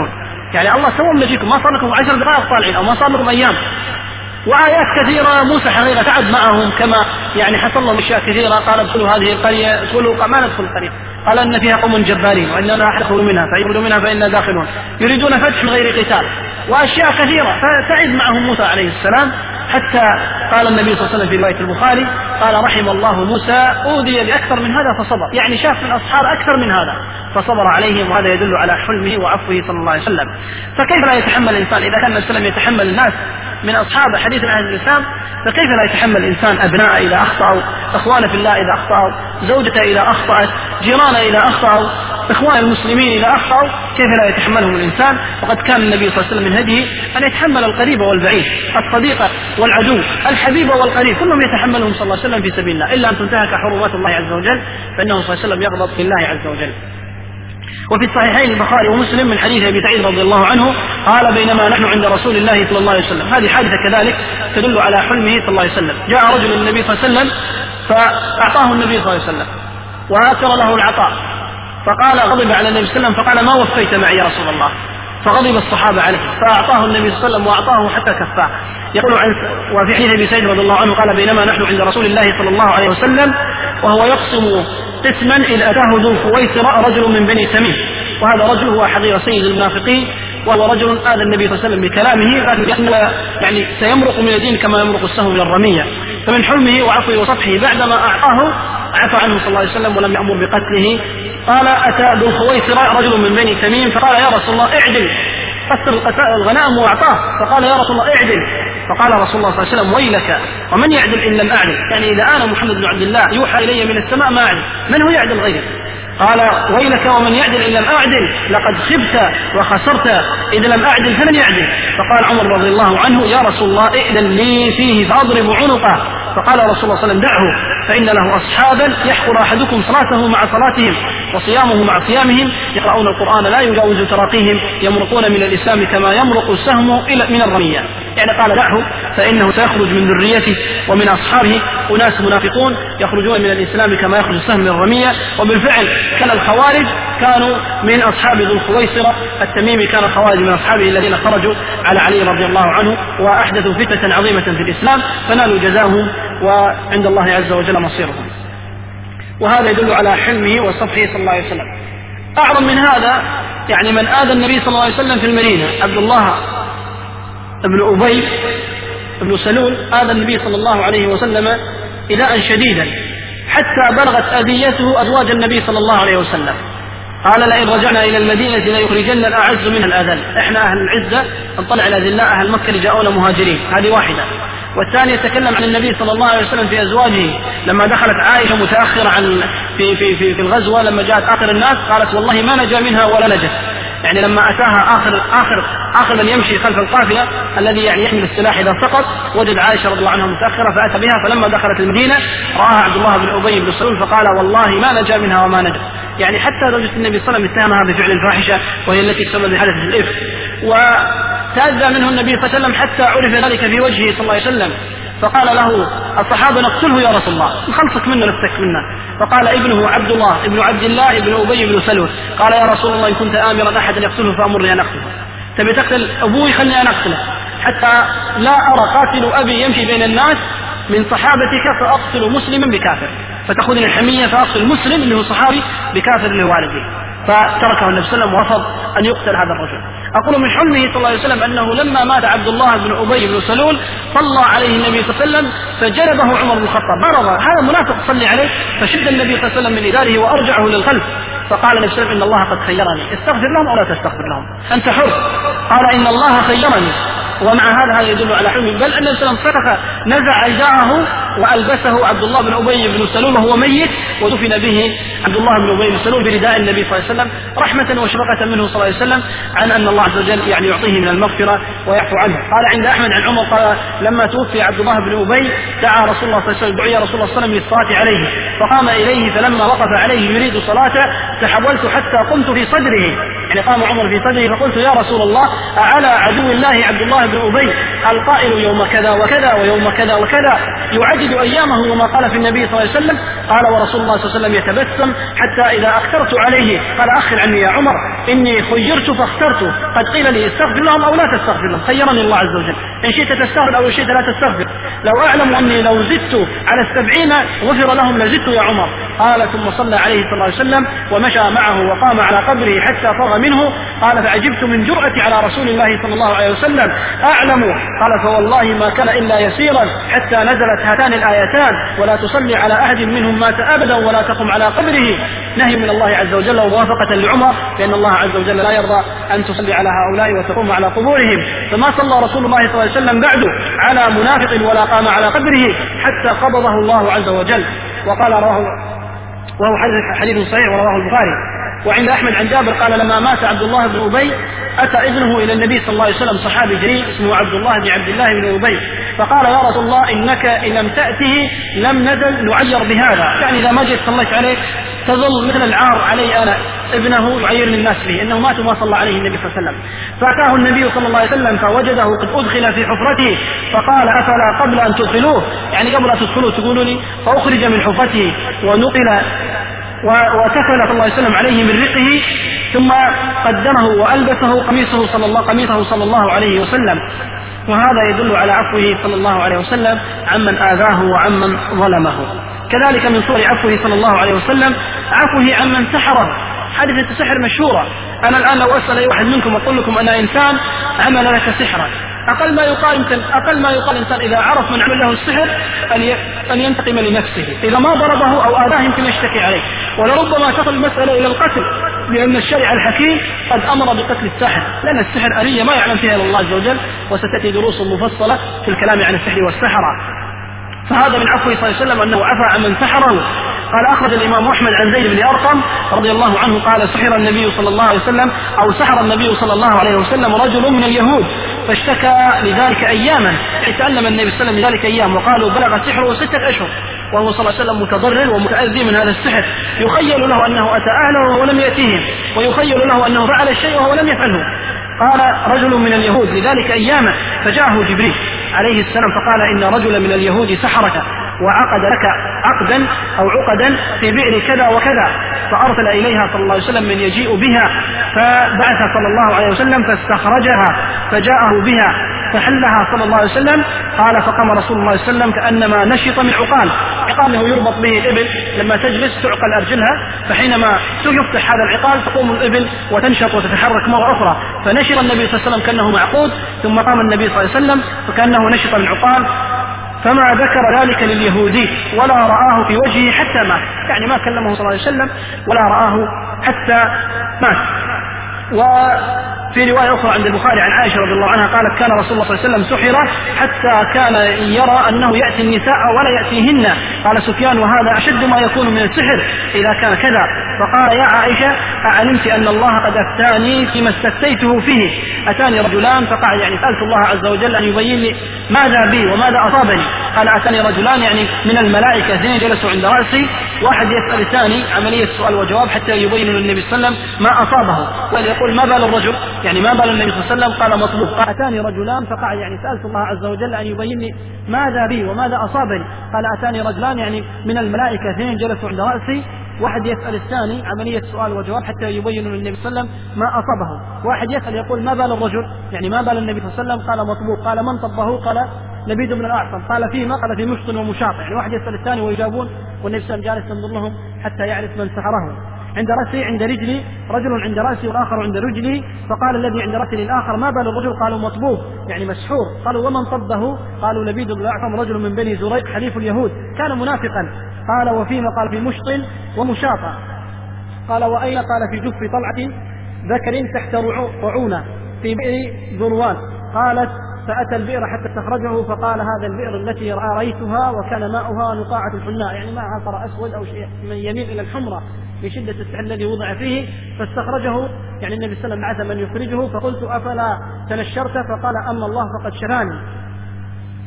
يعني الله سوى فيكم، ما صار لكم 10 دقائق طالعين أو ما صار لكم أيام. وآيات كثيرة موسى حقيقة تعب معهم، كما يعني حصل لهم أشياء كثيرة، قال ادخلوا هذه القرية، ادخلوا ما ندخل القرية، قال أن فيها قوم جبارين وإننا ندخل منها فيخرجوا منها فإنا داخلون، يريدون فتح من غير قتال وأشياء كثيرة. فتعب معهم موسى عليه السلام، حتى قال النبي صلى الله عليه وسلم في رواية البخاري قال رحم الله موسى أوذي بأكثر من هذا فصبر، يعني شاف من الأصحاب أكثر من هذا فصبر عليهم، وهذا يدل على حلمه وعفوه صلى الله عليه وسلم. فكيف لا يتحمل الإنسان إذا كان النبي صلى الله عليه وسلم يتحمل الناس من أصحاب حديث عن الإسلام، فكيف لا يتحمل الإنسان أبناء إذا أخطأوا، إخوانه في الله إذا أخطأوا، زوجته إذا أخطأت، جيرانه إذا أخطأوا، إخوان المسلمين إذا أخطأوا، كيف لا يتحملهم الإنسان؟ وقد كان النبي صلى الله عليه وسلم من هديه أن يتحمل القريب والبعيد، الصديق والعدو، الحبيب والقريب، كلهم يتحملهم صلى الله عليه وسلم في سبيل الله، إلا أن تنتهك حرمات الله عز وجل فإنه صلى الله عليه وسلم يغضب في الله عز وجل. وفي الصحيحين البخاري ومسلم من حديث أبي سعيد رضي الله عنه قال بينما نحن عند رسول الله صلى الله عليه وسلم، هذه حادثة كذلك تدل على حلمه صلى الله عليه وسلم. جاء رجل للنبي صلى الله عليه وسلم فأعطاه النبي صلى الله عليه وسلم وآثر له العطاء، فقال غضب على النبي صلى الله عليه وسلم فقال ما وفيت معي يا رسول الله، فغضب الصحابة عليه فأعطاه النبي صلى الله عليه وسلم وأعطاه حتى كفاه. يقول وفي حديث أبي سعيد رضي الله عنه قال بينما نحن عند رسول الله صلى الله عليه وسلم وهو يقسم قسما إذ أتاه ذو الخويصرة رجل من بني تميم، وهذا رجل هو حقيقة سيد المنافقين، وهو رجل آذى النبي صلى الله عليه وسلم بكلامه، لكن يعني سيمرق من الدين كما يمرق السهم من الرمية. فمن حلمه وعفوه وصفحه بعدما أعطاه عفى عنه صلى الله عليه وسلم ولم يأمر بقتله. قال أتى ذو الخويصرة رجل من بني تميم فقال يا رسول الله اعدل، قسم الغنائم وأعطاه، فقال يا رسول الله اعدل، فقال رسول الله صلى الله عليه وسلم ويلك ومن يعدل إن لم أعدل، يعني إذا أنا محمد بن عبد الله يوحى إلي من السماء ما أعدل، من هو يعدل غيري؟ قال ويلك ومن يعدل إن لم أعدل، لقد خبت وخسرت إذا لم أعدل فمن يعدل؟ فقال عمر رضي الله عنه يا رسول الله ائذن لي فيه فأضرب عنقه، فقال رسول الله صلى الله عليه وسلم دعه فإن له أصحابا يحقر أحدكم صلاته مع صلاتهم وصيامه مع صيامهم، يقرؤون القرآن لا يجاوز تراقيهم، يمرقون من الإسلام كما يمرق السهم من الرمية. يعني قال دعه فإنه سيخرج من ذريته ومن أصحابه أناس منافقون يخرجون من الإسلام كما يخرج السهم من الرمية. وبالفعل كان الخوارج كانوا من أصحاب ذو الخويصرة التميمي، كان الخوارج من أصحابه الذين خرجوا على علي رضي الله عنه وأحدثوا فتنة عظيمة في الإسلام فنالوا جزاهم وعند الله عز وجل مصيرهم. وهذا يدل على حلمه وصفحه صلى الله عليه وسلم. أعظم من هذا يعني من آذى النبي صلى الله عليه وسلم في المدينة، عبد الله ابن أبي ابن سلول آذى النبي صلى الله عليه وسلم إيذاء شديدا حتى بلغت أذيته أزواج النبي صلى الله عليه وسلم. قال لئن رجعنا إلى المدينة ليخرجن الأعز منها الأذل، إحنا أهل العزة نطلع الأذلاء أهل مكة اللي جاءونا مهاجرين، هذه واحدة. والثاني يتكلم عن النبي صلى الله عليه وسلم في أزواجه لما دخلت عائشة متأخرة عن في الغزوة، لما جاءت آخر الناس قالت والله ما نجا منها ولا نجت، يعني لما أتاها آخر من يمشي خلف القافلة الذي يعني يحمل السلاح إذا سقط وجد عائشة رضي الله عنها متأخرة فأتى بها، فلما دخلت المدينة رآها عبد الله بن أبي بن سلول فقال والله ما نجا منها وما نجت، يعني حتى زوجة النبي صلى الله عليه وسلم اتهمها بفعل الفاحشة وهي التي تسبب حدث الإفك، وتأذى منه النبي صلى الله عليه وسلم حتى عرف ذلك في وجهه صلى الله عليه وسلم. فقال له الصحابة نقتله يا رسول الله، نخلصك منه نفتك منه. فقال ابنه عبد الله ابن عبد الله ابن أبي بن سلول قال يا رسول الله إن كنت آمرا أحدا يقتله فأمرني أن أقتله، تبي تقتل أبوي خلني أن أقتله حتى لا أرى قاتل أبي يمشي بين الناس من صحابتك فأقتل مسلما بكافر، فتأخذني الحمية فأقتل مسلم اللي هو صحابي بكافر لوالده. فتركه النبي صلى الله عليه وسلم ورفض أن يقتل هذا الرجل. أقول من حلمه صلى الله عليه وسلم أنه لما مات عبد الله بن أبي بن سلول صلى عليه النبي صلى الله عليه وسلم فجلبه عمر بن الخطاب، مرض هذا منافق صلي عليه، فشد النبي صلى الله عليه وسلم من إداره وأرجعه للخلف. فقال النبي صلى الله عليه وسلم إن الله قد خيرني، استغفر لهم أو لا تستغفر لهم أنت حر. قال إن الله خيرني، ومع هذا يدل على حلمه، بل أن النبي صلى الله عليه وسلم نزع رداءه وألبسه عبد الله بن أبي بن سلول وهو ميت، ودفن به عبد الله بن أبي بن سلول برداء النبي صلى الله عليه وسلم رحمة وشفقة منه صلى الله عليه وسلم عن أن الله عز وجل يعني يعطيه من المغفرة ويعفو عنه. قال عند أحمد عن عمر قال لما توفي عبد الله بن أبي دعا رسول الله صلى الله عليه وسلم، دعي رسول الله صلى الله عليه وسلم للصلاة عليه، فقام إليه فلما وقف عليه يريد صلاته تحولت حتى قمت في صدره يعني قام عمر في صدره فقلت يا رسول الله أعلى عدو الله عبد الله بن أبي القائل يوم كذا وكذا ويوم كذا وكذا يعدد أيامه وما قال في النبي صلى الله عليه وسلم؟ قال ورسول الله صلى الله عليه وسلم يتبسم حتى إذا أكثرت عليه قال أخر عني يا عمر إني خيرت فاخترت، قد قيل لي استغفر لهم أو لا تستغفر لهم، خيرني الله عز وجل، إن شئت تستغفر أو إن شئت لا تستغفر، لو أعلم أني لو زدت على 70 غفر لهم لزدت يا عمر. قال ثم صلى عليه صلى الله عليه وسلم ومشى معه وقام على قبره حتى فرغ منه. قال فعجبت من جرأتي على رسول الله صلى الله عليه وسلم أعلم. قال فوالله ما كان إلا يسيرا حتى نزلت هاتان الآيتان ولا تصلي على أحد منهم مات أبدا ولا تقم على قبره، نهي من الله عز وجل وموافقة لعمر، لأن الله عز وجل لا يرضى أن تصلي على هؤلاء وتقوم على قبورهم. فما صلى رسول الله صلى الله عليه وسلم بعد على منافق ولا قام على قبره حتى قبضه الله عز وجل. وقال وهو حديث صحيح ورواه البخاري. وعند أحمد عن جابر قال لما مات عبد الله بن أبي أتى ابنه إلى النبي صلى الله عليه وسلم صحابي جليل اسمه عبد الله بن عبد الله بن أبي، فقال يا رسول الله إنك إن لم تأته لم نزل نعير بهذا، يعني إذا ما جئت صليت عليه تظل مثل العار علي أنا ابنه يعيرني الناس به إنه مات وما صلى عليه النبي صلى الله عليه وسلم. فأتاه النبي صلى الله عليه وسلم فوجده قد أدخل في حفرته فقال أفلا قبل أن تدخلوه، يعني قبل أن تدخلوه تقولوا لي، فأخرج من حفرته ونقل وكفل صلى الله عليه وسلم عليه من رقه ثم قدمه وألبسه قميصه صلى الله عليه وسلم. وهذا يدل على عفوه صلى الله عليه وسلم عمن آذاه وعمن ظلمه. كذلك من صور عفوه صلى الله عليه وسلم عفوه عمن سحره. حادثة السحر مشهورة. أنا الآن لو أسأل أي واحد منكم أقول لكم أن إنسان عمل لك سحرا، أقل ما يقال إنسان إذا عرف من عمل له السحر أن ينتقم لنفسه، إذا ما ضربه أو آذاه يمكن يشتكي عليه، ولربما تصل المسألة إلى القتل، لأن الشرع الحكيم قد أمر بقتل الساحر، لأن السحر أرية ما يعلم فيها إلا الله عز وجل، وستأتي دروس مفصلة في الكلام عن السحر والسحرة. فهذا من عفوه صلى الله عليه وسلم أنه عفى عمن سحره. قال أخرج الإمام أحمد عن زيد بن أرقم رضي الله عنه قال سحر النبي صلى الله عليه وسلم أو سحر النبي صلى الله عليه وسلم رجل من اليهود فاشتكى لذلك أياما، تعلم النبي صلى الله عليه وسلم لذلك أيام، وقالوا بلغ سحره 6 أشهر، وهو صلى الله عليه وسلم متضرر ومتأذي من هذا السحر، يخيل له أنه أتى أهله ولم يأتيهم، ويخيل له أنه فعل الشيء وهو لم يفعله. قال رجل من اليهود لذلك أياما فجاءه جبريل عليه السلام فقال إن رجلا من اليهود سحرك وعقد لك عقدا أو عقدا في بئر كذا وكذا، فأرسل إليها صلى الله عليه وسلم من يجيء بها، فبعث صلى الله عليه وسلم فاستخرجها فجاءه بها فحلها صلى الله عليه وسلم. قال فقام رسول الله صلى الله عليه وسلم كأنما نشط من عقاله يربط به الإبل، لما تجلس تعقل أرجلها، فحينما يفتح هذا العقال تقوم الإبل وتنشط وتتحرك مرة أخرى، فنشر النبي صلى الله عليه وسلم كأنه معقود، ثم قام النبي صلى الله عليه وسلم فكأنه نشط من عقال، فما ذكر ذلك لليهودي ولا رآه في وجهه حتى مات، يعني ما كلمه صلى الله عليه وسلم ولا رآه حتى مات. وفي رواية أخرى عند البخاري عن عائشة رضي الله عنها قالت كان رسول الله صلى الله عليه وسلم سحر حتى كان يرى أنه يأتي النساء ولا يأتيهن. قال سفيان وهذا أشد ما يكون من السحر إذا كان كذا. فقال يا عائشة أعلمت أن الله قد أفتاني فيما استفتيته فيه، أتاني رجلان فقال يعني سألت الله عز وجل أن يبين لي ماذا بي وماذا أصابني. قال أتاني رجلان يعني من الملائكة 2 جلسوا عند رأسي، واحد يسأل الثاني عملية سؤال وجواب حتى يبين للنبي صلى الله عليه وسلم ما أصابه، ويقول ما بال الرجل يعني ما بال النبي صلى الله عليه وسلم، قال مطلوب. قال أتاني رجلان فقال يعني سألت الله عز وجل أن يبين لي ماذا بي وماذا أصابني. قال أتاني رجلان يعني من الملائكة 2 جلسوا عند رأسي، واحد يسأل الثاني عملية سؤال وجواب حتى يبين للنبي صلى الله عليه وسلم ما أصابه، واحد يسأل يقول ما بال الرجل يعني ما بال النبي صلى الله عليه وسلم، قال مطبوق. قال من طبه؟ قال لبيد بن الأعصم. قال فيما؟ قال في مشط ومشاط، يعني واحد يسأل الثاني ويجابون والنبي صلى الله عليه وسلم جالس ينظر لهم حتى يعرف من سحره. عند رأسي عند رجلي، رجل عند رأسي والآخر عند رجلي، فقال الذي عند رأسي للآخر ما بال الرجل؟ قالوا مطبوب يعني مسحور. قالوا ومن طبه؟ قالوا لبيد بن الأعصم رجل من بني زريق حليف اليهود كان منافقا. قال وفيما؟ قال في مشط ومشاطة. قال وأين؟ قال في جف طلعة ذكر تحت رعونة في بئر ذروان. قالت فأتى البئر حتى استخرجه فقال هذا البئر التي رأيتها وكان ماؤها نقاعة الحناء، يعني ماءها ترى أسود أو شيء من يميل إلى الحمرة من شدة السحر الذي وضع فيه، فاستخرجه يعني النبي صلى الله عليه وسلم بعث من يخرجه، فقلت أفلا تنشرت؟ فقال أما الله فقد شفاني.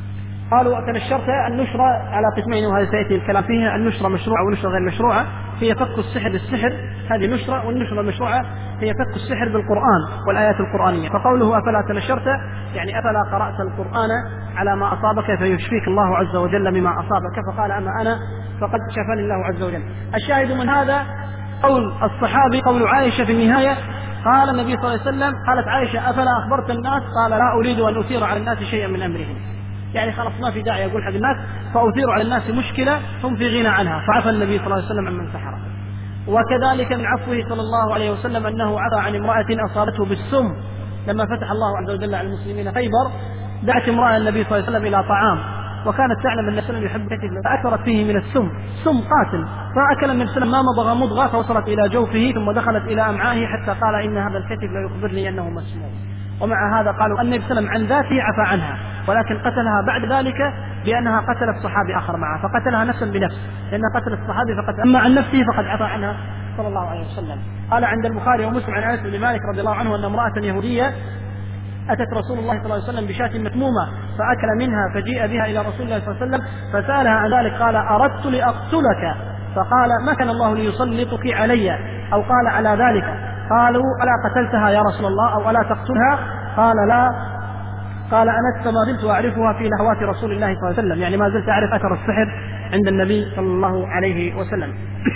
قالوا تنشرت النشرة على قسمين، وهذا سيأتي الكلام فيها، النشرة مشروعة والنشرة غير مشروعة. هي فك السحر بالسحر، هذه نشرة، والنشرة المشروعة هي فك السحر بالقرآن والآيات القرآنية. فقوله أفلا تنشرت يعني أفلا قرأت القرآن على ما أصابك فيشفيك الله عز وجل مما أصابك، فقال أما أنا فقد شفاني الله عز وجل. الشاهد من هذا قول الصحابي، قول عائشة في النهاية، قال النبي صلى الله عليه وسلم، قالت عائشة أفلا أخبرت الناس؟ قال لا أريد أن أثير على الناس شيئا من أمرهم، يعني خلاص ما في داعي أقول حق الناس فأثير على الناس مشكلة هم في غنى عنها، فعفى النبي صلى الله عليه وسلم عمن سحره. وكذلك من عفوه صلى الله عليه وسلم أنه عفى عن امرأة أصابته بالسم لما فتح الله عز وجل على المسلمين خيبر. دعت امرأة النبي صلى الله عليه وسلم إلى طعام، وكانت تعلم أن النبي صلى الله عليه وسلم يحب كثير، فأكثرت فيه من السم، سم قاتل، فأكل النبي صلى الله عليه وسلم ما مضغ مضغة فوصلت إلى جوفه ثم دخلت إلى أمعائه حتى قال إن هذا الكتف لا يخبرني أنه مسموم. ومع هذا قالوا النبي صلى الله عليه وسلم عن ذاته عفى عنها، ولكن قتلها بعد ذلك بأنها قتلت صحابي آخر معه، فقتلها نفسا بنفس، لأنها قتلت الصحابي فقد أما عن نفسه فقد عفى عنها صلى الله عليه وسلم. قال عند البخاري ومسلم عن أنس بن مالك رضي الله عنه أن امرأة يهودية أتت رسول الله صلى الله عليه وسلم بشاة مسمومة فأكل منها، فجيء بها إلى رسول الله صلى الله عليه وسلم فسألها عن ذلك، قال أردت لأقتلك، فقال ما كان الله ليسلطك علي، أو قال على ذلك. قالوا ألا قتلتها يا رسول الله أو ألا تقتلها؟ قال لا. قال أنس فما زلت أعرفها في لهوات رسول الله صلى الله عليه وسلم، يعني ما زلت أعرف أثر السحر عند النبي صلى الله عليه وسلم.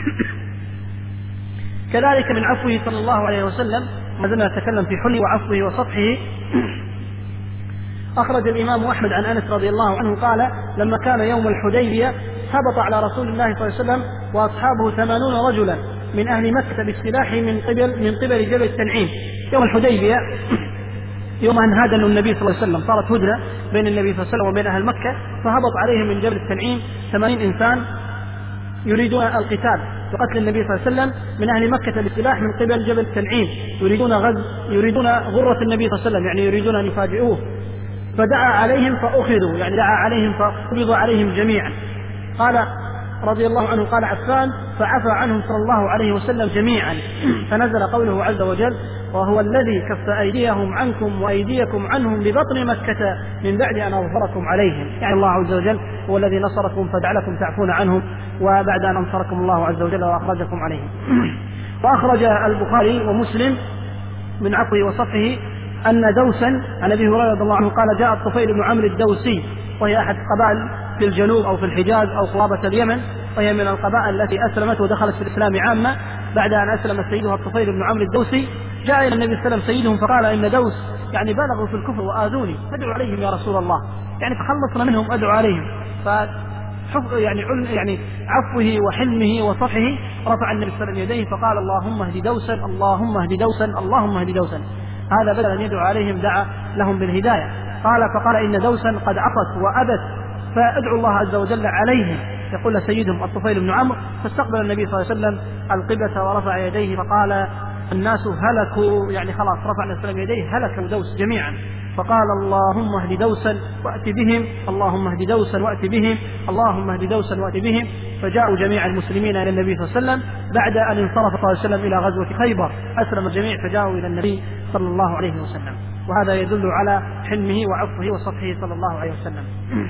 كذلك من عفوه صلى الله عليه وسلم، ما زلنا نتكلم في حلمه وعفوه وصفحه، أخرج الإمام أحمد عن أنس رضي الله عنه قال لما كان يوم الحديبية هبط على رسول الله صلى الله عليه وسلم وأصحابه 80 رجلا من أهل مكة بالسلاح من قبل جبل التنعيم. يوم الحديبية يوم أن هادنوا النبي صلى الله عليه وسلم، صارت هدنة بين النبي صلى الله عليه وسلم وبين أهل مكة، فهبط عليهم من جبل التنعيم 80 إنسان يريدون القتال وقتل النبي صلى الله عليه وسلم من أهل مكة بالسلاح من قبل جبل التنعيم، يريدون غرة النبي صلى الله عليه وسلم، يعني يريدون أن يفاجئوه. فدعا عليهم فأخذوا، يعني دعا عليهم فقبضوا عليهم جميعا. قال رضي الله عنه قال عفان فعفى عنهم صلى الله عليه وسلم جميعا، فنزل قوله عز وجل وهو الذي كف أيديهم عنكم وأيديكم عنهم ببطن مكة من بعد أن أظهركم عليهم، يعني الله عز وجل هو الذي نصركم فجعلكم تعفون عنهم وبعد أن أنصركم الله عز وجل وأخرجكم عليهم. وأخرج البخاري ومسلم من عفوه وصفحه أن دوسا عن أبي هريرة رضي الله عنه قال جاء الطفيل بن عمرو الدوسي، وهي أحد قبائل في الجنوب أو في الحجاز أو قرابة اليمن، وهي من القبائل التي أسلمت ودخلت في الإسلام عامة بعد أن أسلم سيدها الطفيل بن عمرو الدوسي. جاء إلى النبي صلى الله عليه وسلم سيدهم فقال إن دوس يعني بلغوا في الكفر وآذوني فادعوا عليهم يا رسول الله، يعني تخلصنا منهم أدعو عليهم. يعني عفوه وحلمه وصفحه رفع النبي صلى الله عليه وسلم يديه فقال اللهم اهد دوسا اللهم اهد دوسا اللهم اهد دوسا. هذا بدل أن يدعو عليهم دعا لهم بالهداية. فقال إن دوسا قد عصت وأبت فادعوا الله عز وجل عليهم. يقول سيدهم الطفيل بن عمرو فاستقبل النبي صلى الله عليه وسلم القبلة ورفع يديه فقال الناس هلكوا، يعني خلاص رفع النبي صلى الله عليه وسلم يديه هلكوا دوس جميعا. فقال اللهم اهد دوسا وأت بهم اللهم اهد دوسا وأت بهم اللهم اهد دوسا وأت بهم. فجاءوا جميع المسلمين إلى النبي صلى الله عليه وسلم بعد أن انصرف صلى الله عليه وسلم إلى غزوة خيبر، أسلم الجميع فجاءوا إلى النبي صلى الله عليه وسلم. وهذا يدل على حلمه وعفوه وصفحه صلى الله عليه وسلم.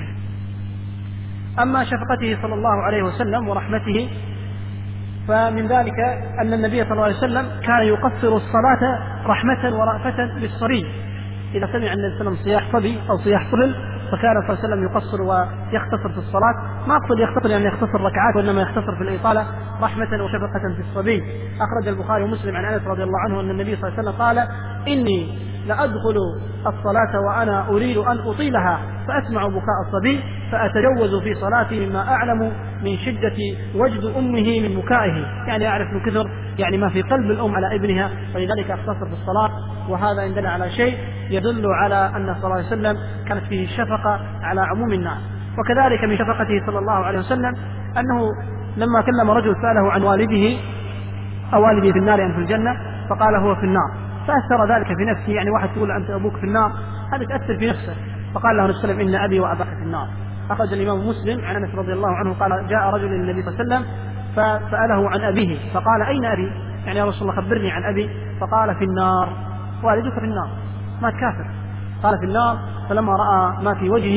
أما شفقته صلى الله عليه وسلم ورحمته فمن ذلك أن النبي صلى الله عليه وسلم كان يقصر الصلاة رحمة ورأفة بالصبي. إذا سمع النبي صلى الله عليه وسلم صياح صبي أو صياح طفل فكان صلى الله عليه وسلم يقصر ويختصر في الصلاة. ما أقصد يختصر يعني يختصر ركعات، وإنما يختصر في الإطالة رحمة وشفقة في الصبي. أخرج البخاري ومسلم عن أنس رضي الله عنه أن النبي صلى الله عليه وسلم قال إني لأدخل الصلاة وأنا أريد أن أطيلها فأسمع بكاء الصبي فأتجوز في صلاتي مما أعلم من شدة وجد أمه من بكائه، يعني أعرف من كثر يعني ما في قلب الأم على ابنها، فلذلك أختصر في الصلاة. وهذا إن دل على شيء يدل على أن صلى الله عليه وسلم كانت فيه الشفقة على عموم الناس. وكذلك من شفقته صلى الله عليه وسلم أنه لما كلم رجل سأله عن والده أوالدي في النار أم في الجنة فقال هو في النار، فأثر ذلك في نفسه، يعني واحد تقول أنت أبوك في النار هذا تأثر في نفسه، فقال له النبي إن أبي وأباك في النار. أخرج الإمام مسلم عن أنس رضي الله عنه قال جاء رجل للنبي صلى الله عليه وسلم فسأله عن أبيه فقال أين أبي، يعني يا رسول الله خبرني عن أبي، فقال في النار، والدك في النار، ما تكافر، قال في النار. فلما رأى ما في وجهه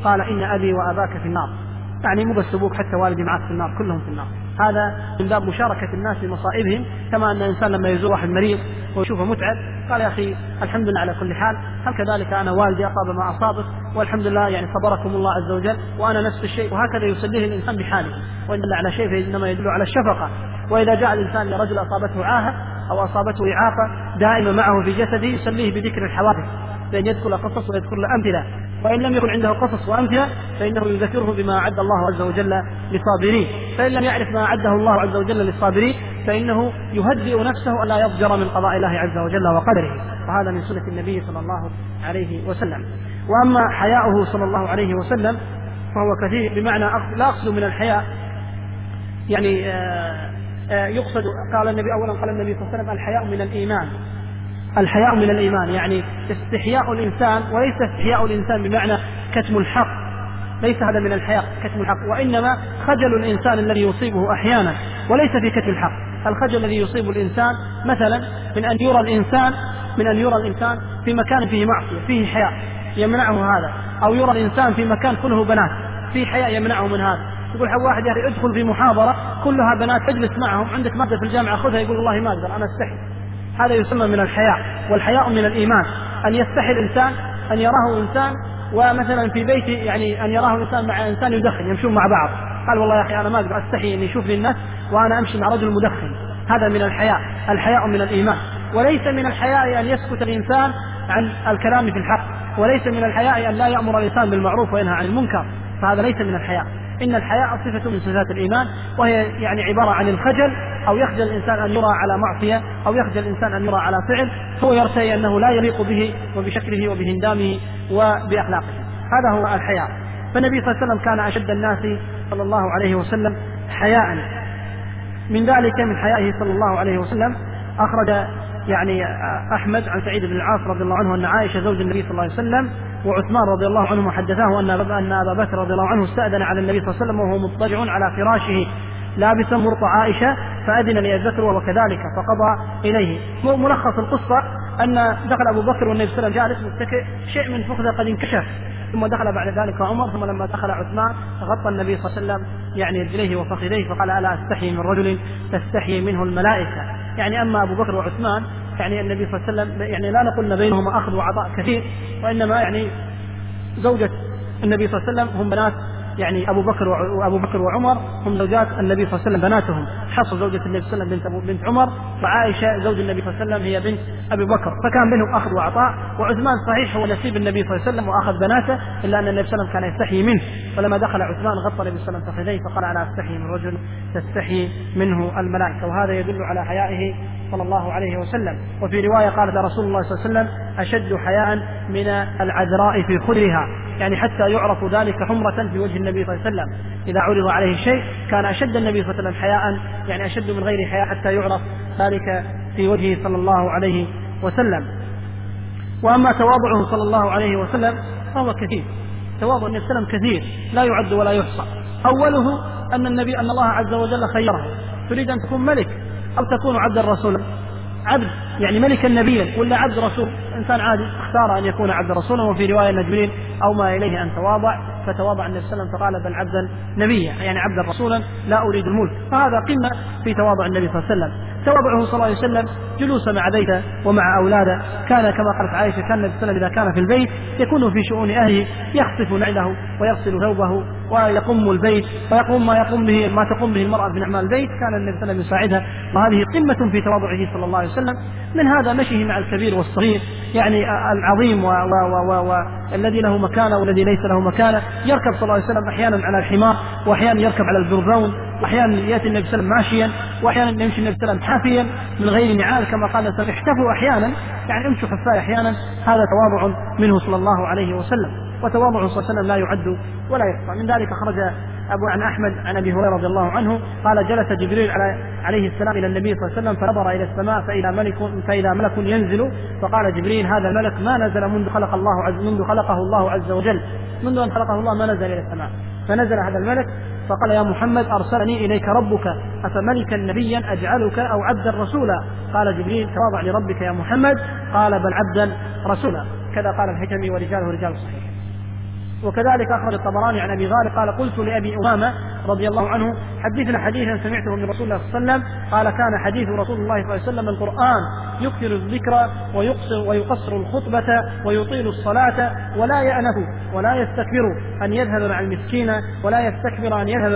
قال إن أبي وأباك في النار، يعني مو بس أبوك، حتى والدي معك في النار، كلهم في النار. هذا من باب مشاركة الناس بمصائبهم، كما أن الإنسان لما يزور واحد مريض ويشوفه متعب قال يا أخي الحمد لله على كل حال، هل كذلك أنا والدي أصاب ما أصابك والحمد لله يعني صبركم الله عز وجل وأنا نفس الشيء. وهكذا يسليه الإنسان بحاله، وإن دل على شيء فإنما يدل على الشفقة. وإذا جاء الإنسان لرجل أصابته عاهة أو أصابته إعاقة دائما معه في جسده يسليه بذكر الحوادث، فإن يذكر قصص ويذكر أمثلة، وإن لم يكن عنده قصص وأمثلة فإنه يذكره بما أعد الله عز وجل للصابرين. فإن لم يعرف ما أعده الله عز وجل للصابرين فإنه يهدئ نفسه ألا يضجر من قضاء الله عز وجل وقدره، وهذا من سنة النبي صلى الله عليه وسلم. وأما حياؤه صلى الله عليه وسلم فهو كثير، بمعنى لا أقصد من الحياء يعني يقصد، قال النبي أولا قال النبي صلى الله عليه وسلم الحياء من الإيمان، الحياء من الإيمان، يعني استحياء الإنسان، وليس استحياء الإنسان بمعنى كتم الحق، ليس هذا من الحياء كتم الحق، وإنما خجل الإنسان الذي يصيبه أحيانا، وليس في كتم الحق. الخجل الذي يصيب الإنسان مثلا من أن يرى الإنسان في مكان فيه معصية فيه حياء يمنعه هذا، أو يرى الإنسان في مكان كله بنات فيه حياء يمنعه من هذا. يقول واحد يعني ادخل في محاضرة كلها بنات اجلس معهم، عندك مادة في الجامعة خذها، يقول والله ما أقدر أنا استحي. هذا يسمى من الحياء، والحياء من الإيمان، أن يستحي الإنسان أن يراه إنسان ومثلا في بيته يعني أن يراه إنسان مع إنسان يدخن يمشون مع بعض، قال والله يا أخي أنا ما أقدر أستحي أن يشوف لي الناس وأنا أمشي مع رجل مدخن. هذا من الحياء، الحياء من الإيمان. وليس من الحياء أن يسكت الإنسان عن الكلام في الحق، وليس من الحياء أن لا يأمر الإنسان بالمعروف وينهى عن المنكر، فهذا ليس من الحياء. إن الحياء صفة من صفات الإيمان، وهي يعني عبارة عن الخجل، أو يخجل الإنسان أن يرى على معصية، أو يخجل الإنسان أن يرى على فعل هو يرتئي أنه لا يليق به وبشكله وبهندامه وبأخلاقه. هذا هو الحياء. فالنبي صلى الله عليه وسلم كان أشد الناس صلى الله عليه وسلم حياء. من ذلك من حيائه صلى الله عليه وسلم أخرج يعني أحمد عن سعيد بن العاص رضي الله عنه أن عائشة زوج النبي صلى الله عليه وسلم وعثمان رضي الله عنه حدثاه أن أبا بكر رضي الله عنه استأذن على النبي صلى الله عليه وسلم وهو مضطجع على فراشه لابسا مرط عائشة، فأذن لأبي بكر وكذلك فقضى إليه. ملخص القصة أن دخل أبو بكر والنبي صلى الله عليه وسلم جالس متكئ، شيء من فخذه قد انكشف، ثم دخل بعد ذلك عمر، ثم لما دخل عثمان غطى النبي صلى الله عليه وسلم يعني رجليه وفخذيه فقال ألا أستحي من رجل تستحي منه الملائكة. يعني أما أبو بكر وعثمان يعني النبي صلى الله عليه وسلم يعني لا نقول بينهما أخذ وعطاء كثير، وإنما يعني زوجة النبي صلى الله عليه وسلم هم بنات يعني أبو بكر وعمر هم زوجات النبي صلى الله عليه وسلم بناتهم. حفصة زوجة النبي صلى الله عليه وسلم بنت عمر، وعائشة زوج النبي صلى الله عليه وسلم هي بنت أبي بكر، فكان بينهم أخذ وعطاء. وعثمان صحيح هو نسيب النبي صلى الله عليه وسلم وأخذ بناته، إلا أن النبي صلى الله عليه وسلم كان يستحي منه، فلما دخل عثمان غطى النبي صلى الله عليه وسلم فخذيه فقال ألا أستحي من رجل تستحي منه الملائكة. وهذا يدل على حيائه صلى الله عليه وسلم. وفي رواية قال رسول الله صلى الله عليه وسلم أشد حياء من العذراء في خدرها، يعني حتى يعرف ذلك حمرة في وجه النبي صلى الله عليه وسلم. إذا عرض عليه شيء كان أشد النبي صلى الله عليه وسلم حياء، يعني أشد من غير حياء حتى يعرف ذلك في وجهه صلى الله عليه وسلم. وأما تواضعه صلى الله عليه وسلم فهو كثير، تواضع النبي صلى الله عليه وسلم كثير لا يعد ولا يحصى. أوله أن الله عز وجل خيره، تريد أن تكون ملك أو تكون عبد الرسول، عبد يعني ملكا نبيا ولا عبد رسول، إنسان عادي اختار أن يكون عبد رسولا. وفي رواية أن جبريل أومى إليه أن تواضع فتواضع النبي صلى الله عليه وسلم فقال بل عبدا نبيا، يعني عبدا رسولا لا أريد الملك. فهذا قمة في تواضع النبي صلى الله عليه وسلم. تواضعه صلى الله عليه وسلم جلوسا مع بيته ومع أولاده، كان كما قالت عائشة كان النبي صلى الله عليه وسلم إذا كان في البيت يكون في شؤون أهله، يخصف نعله ويغسل ثوبه ويقوم البيت ويقوم ما تقوم به المرأة من أعمال البيت، كان النبي صلى الله عليه وسلم يساعدها. وهذه قمة في تواضعه صلى الله عليه وسلم. من هذا مشيه مع الكبير والصغير، يعني العظيم والذي له مكانه والذي ليس له مكانه. يركب صلى الله عليه وسلم أحيانا على الحمار، وأحيانا يركب على البرزون، وأحيانا يأتي النبي صلى الله عليه وسلم ماشيا، وأحيانا يمشي النبي صلى الله عليه وسلم حافيا من غير نعال كما قال النبي صلى الله عليه وسلم احتفوا أحيانا، يعني امشوا حفاء أحيانا. هذا تواضع منه صلى الله عليه وسلم. وتواضعه صلى الله عليه وسلم لا يعد ولا يحصى. من ذلك خرج عن أحمد عن أبي هريرة رضي الله عنه قال جلس جبريل عليه السلام إلى النبي صلى الله عليه وسلم فنظر إلى السماء فإذا ملك ينزل، فقال جبريل هذا الملك ما نزل منذ خلقه الله عز وجل، منذ أن خلقه الله ما نزل إلى السماء. فنزل هذا الملك فقال يا محمد أرسلني إليك ربك أفملكا نبيا أجعلك أو عبدا رسولا؟ قال جبريل تواضع لربك يا محمد، قال بل عبدا رسولا. كذا قال الحكمي ورجاله رجال صحيح. وكذلك أخرج الطبراني عن أبي غالب قال قلت لأبي أمامة رضي الله عنه حدثنا حديثا سمعته من رسول الله صلى الله عليه وسلم قال كان حديث رسول الله صلى الله عليه وسلم القرآن يكثر الذكر ويقصر الخطبة ويطيل الصلاة ولا يأنف ولا يستكبر أن يذهب مع المسكين ولا يستكبر أن يذهب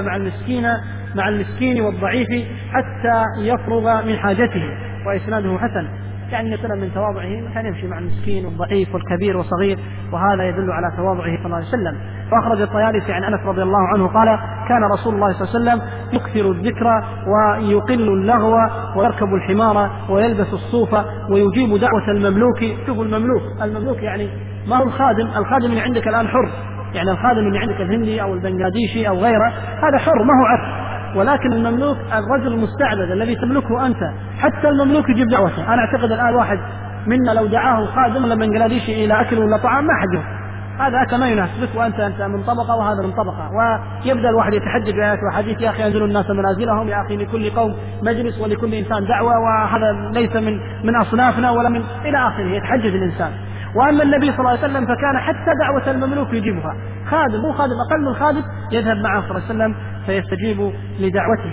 مع المسكين والضعيف حتى يفرغ من حاجته. وإسناده حسن، يعني يتكلم من تواضعه كان يمشي مع المسكين والضعيف والكبير والصغير، وهذا يدل على تواضعه صلى الله عليه وسلم. فأخرج الطيالسي عن أنس رضي الله عنه قال كان رسول الله صلى الله عليه وسلم يكثر الذكر ويقل اللغو ويركب الحمار ويلبس الصوف ويجيب دعوة المملوك. شوفوا المملوك يعني ما هو الخادم اللي عندك الآن حر، يعني الخادم اللي عندك الهندي أو البنغلاديشي أو غيره هذا حر ما هو عبد، ولكن المملوك الرجل المستعبد الذي تملكه أنت، حتى المملوك يجيب دعوته. أنا أعتقد الآن واحد منا لو دعاه خادم ولا بنغلاديشي إلى أكل ولا طعام ما حد هذا أكل ما يناسبك، وأنت من طبقة وهذا من طبقة، ويبدأ الواحد يتحدث بآيات وحديث يا أخي أنزلوا الناس منازلهم، يا أخي لكل قوم مجلس ولكل إنسان دعوة، وهذا ليس من أصنافنا ولا من إلى آخره، يتحجج الإنسان. وأما النبي صلى الله عليه وسلم فكان حتى دعوة المملوك يجيبها، خادم مو خادم أقل من خادم يذهب معه صلى الله عليه وسلم فيستجيب لدعوته.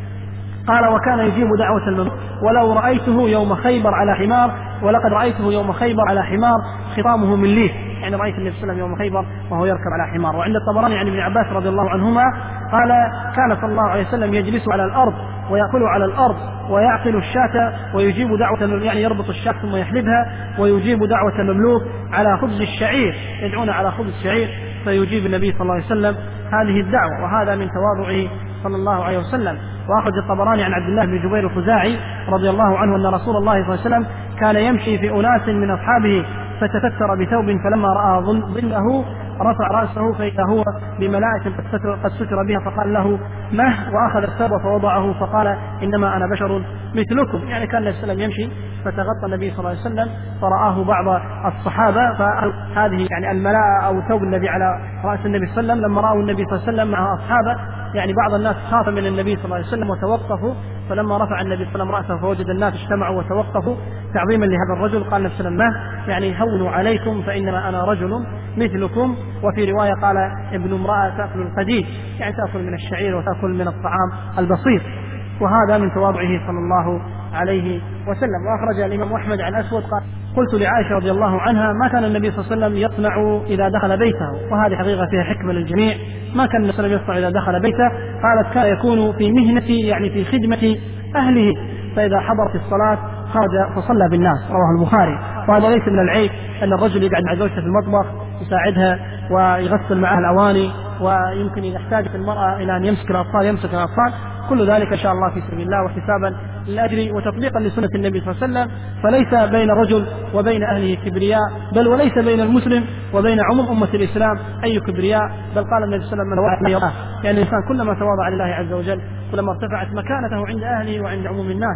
قال وكان يجيب دعوة المملوك ولو رأيته يوم خيبر على حمار، ولقد رأيته يوم خيبر على حمار خطامه من ليف، يعني رأيت النبي صلى الله عليه وسلم يوم خيبر وهو يركب على حمار. وعند الطبراني عن ابن عباس رضي الله عنهما قال كان صلى الله عليه وسلم يجلس على الأرض ويأكل على الأرض ويعقل الشاة ويجيب دعوة، يعني يربط الشاة ثم يحلبها ويجيب دعوة المملوك على خبز الشعير، يدعون على خبز الشعير فيجيب النبي صلى الله عليه وسلم هذه الدعوة، وهذا من تواضعه صلى الله عليه وسلم. وأخرج الطبراني عن عبد الله بن جبير الخزاعي رضي الله عنه أن رسول الله صلى الله عليه وسلم كان يمشي في أناس من أصحابه فتكسر بثوب فلما رأى ظله رفع رأسه فإذا هو بملائكة قد ستر بها فقال له مه، وأخذ الثوب فوضعه فقال إنما أنا بشر مثلكم. يعني كان النبي صلى الله عليه وسلم يمشي فتغطى النبي صلى الله عليه وسلم فرآه بعض الصحابة، فهذه يعني الملاءة أو ثوب النبي على رأس النبي صلى الله عليه وسلم. لما رأوا النبي صلى الله عليه وسلم مع أصحابه يعني بعض الناس خاف من النبي صلى الله عليه وسلم وتوقفوا، فلما رفع النبي صلى الله عليه وسلم رأسه فوجد الناس اجتمعوا وتوقفوا تعظيما لهذا الرجل. قال النبي صلى الله عليه وسلم يعني هونوا عليكم فإنما أنا رجل مثلكم. وفي رواية قال ابن امرأة تأكل القديد، يعني تأكل من الشعير وتأكل من الطعام البسيط، وهذا من تواضعه صلى الله عليه وسلم. وأخرج الإمام أحمد عن أسود قال قلت لعائشة رضي الله عنها ما كان النبي صلى الله عليه وسلم يصنع إذا دخل بيته، وهذه حقيقة فيها حكمة للجميع، ما كان النبي صلى الله عليه وسلم يصنع إذا دخل بيته. قالت كان يكون في مهنة يعني في خدمة أهله، فإذا حضرت الصلاة خرج فصلى بالناس، رواه البخاري. وهذا ليس من العيب أن الرجل يقعد مع زوجته في المطبخ يساعدها ويغسل معها الأواني، ويمكن إذا احتاجت المرأة إلى أن يمسك الأطفال، كل ذلك إن شاء الله في سبيل الله واحتسابا للأجر وتطبيقا لسنة النبي صلى الله عليه وسلم. فليس بين الرجل وبين أهله كبرياء، بل وليس بين المسلم وبين عموم أمة الإسلام أي كبرياء، بل قال النبي صلى الله عليه وسلم يعني الإنسان كلما تواضع لله عز وجل كلما ارتفعت مكانته عند أهله وعند عموم الناس.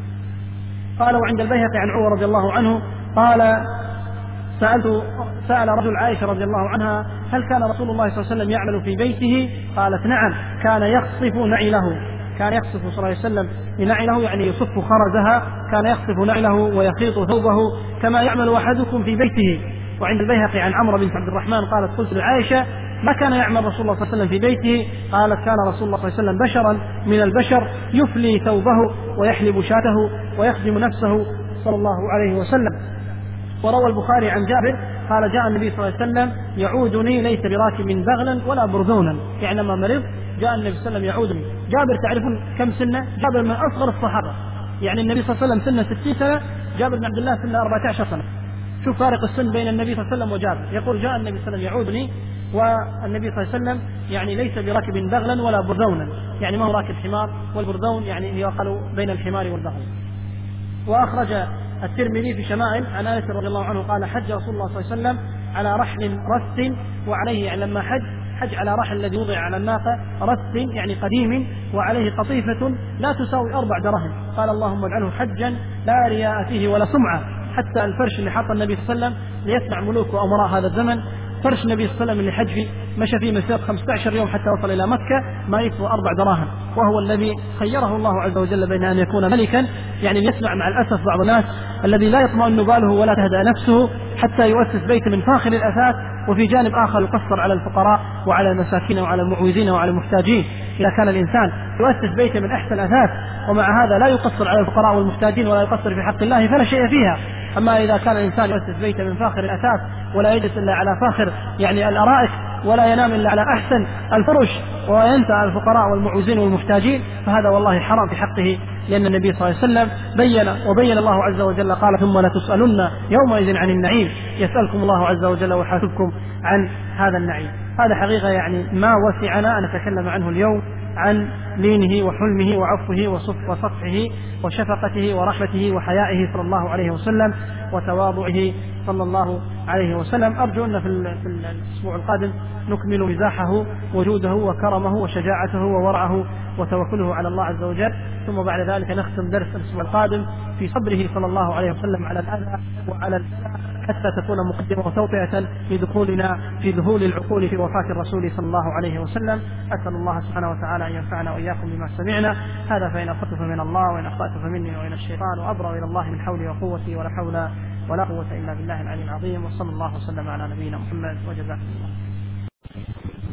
قال وعند البيهقي عن عمر رضي الله عنه قال سأل رجل عائشة رضي الله عنها هل كان رسول الله صلى الله عليه وسلم يعمل في بيته؟ قالت نعم، كان يخصف نعله، كان يخصف صلى الله عليه وسلم نعله يعني يصف خرزها، كان يخصف نعله ويخيط ثوبه كما يعمل أحدكم في بيته. وعند البيهقي عن عمرو بنت عبد الرحمن قالت قلت لعائشة ما كان يعمل رسول الله صلى الله عليه وسلم في بيته؟ قالت كان رسول الله صلى الله عليه وسلم بشرا من البشر يفلي ثوبه ويحلب شاته ويخدم نفسه صلى الله عليه وسلم. وروى البخاري عن جابر قال جاء النبي صلى الله عليه وسلم يعودني ليس براكب بغلا ولا برذونا، يعني لما مرض جاء النبي صلى الله عليه وسلم يعودني. جابر تعرفون كم سنة؟ جابر من أصغر الصحابة، يعني النبي صلى الله عليه وسلم سنة 60 سنة، جابر بن عبد الله سنة 14 سنة. شوف فارق السن بين النبي صلى الله عليه وسلم وجابر. يقول جاء النبي صلى الله عليه وسلم يعودني، والنبي صلى الله عليه وسلم يعني ليس براكب بغلا ولا برذونا، يعني ما هو راكب حمار، والبرذون يعني يقال بين الحمار والبغل. وأخرج الترمذي في شمائل عن أنس رضي الله عنه قال حج رسول الله صلى الله عليه وسلم على رحل رث وعليه، يعني لما حج على رحل الذي وضع على الناقة رث يعني قديم وعليه قطيفة لا تساوي 4 دراهم. قال اللهم اجعله حجا لا رياء فيه ولا سمعة. حتى الفرش اللي حط النبي صلى الله عليه وسلم ليسمع ملوك وأمراء هذا الزمن، فرش النبي صلى الله عليه وسلم اللي حج فيه مشى في مسيرة 15 يوم حتى وصل إلى مكة ما يسوى 4 دراهم، وهو الذي خيره الله عز وجل بين أن يكون ملكا، يعني يسمع مع الأسف بعض الناس الذي لا يطمئن باله ولا تهدأ نفسه حتى يؤسس بيت من فاخر الأثاث، وفي جانب آخر يقصر على الفقراء وعلى المساكين وعلى المعوزين وعلى المحتاجين. إذا كان الإنسان يؤسس بيتا من أحسن أثاث ومع هذا لا يقصر على الفقراء والمحتاجين ولا يقصر في حق الله فلا شيء فيها. أما إذا كان الإنسان يؤسس بيتا من فاخر الأثاث ولا يجلس إلا على فاخر يعني الأرائك ولا ينام إلا على أحسن الفرش وينسى الفقراء والمعوزين والمحتاجين، فهذا والله حرام في حقه، لأن النبي صلى الله عليه وسلم وبين الله عز وجل قال ثم لتسألن يومئذ عن النعيم، يسألكم الله عز وجل ويحاسبكم عن هذا النعيم. هذا حقيقة يعني ما وسعنا أن نتكلم عنه اليوم، عن لينه وحلمه وعفوه وصفحه وشفقته ورحمته وحيائه صلى الله عليه وسلم وتواضعه صلى الله عليه وسلم. أرجو أن في الأسبوع القادم نكمل مزاحه وجوده وكرمه وشجاعته وورعه وتوكله على الله عز وجل، ثم بعد ذلك نختم درس الأسبوع القادم في صبره صلى الله عليه وسلم على الأذى وعلى البلاء، حتى تكون مقدمة وتوطئة لدخولنا في ذهول العقول في وفاة الرسول صلى الله عليه وسلم. أسأل الله سبحانه وتعالى أن ينفعنا وإياكم بما سمعنا. هذا فإن أخطأت فمن الله وإن أخطأت فمني وإن الشيطان، وأبرأ إلى الله من حولي وقوتي ولا حول ولا قوة إلا بالله العلي العظيم. وصلى الله وسلم على نبينا محمد وجزاكم الله.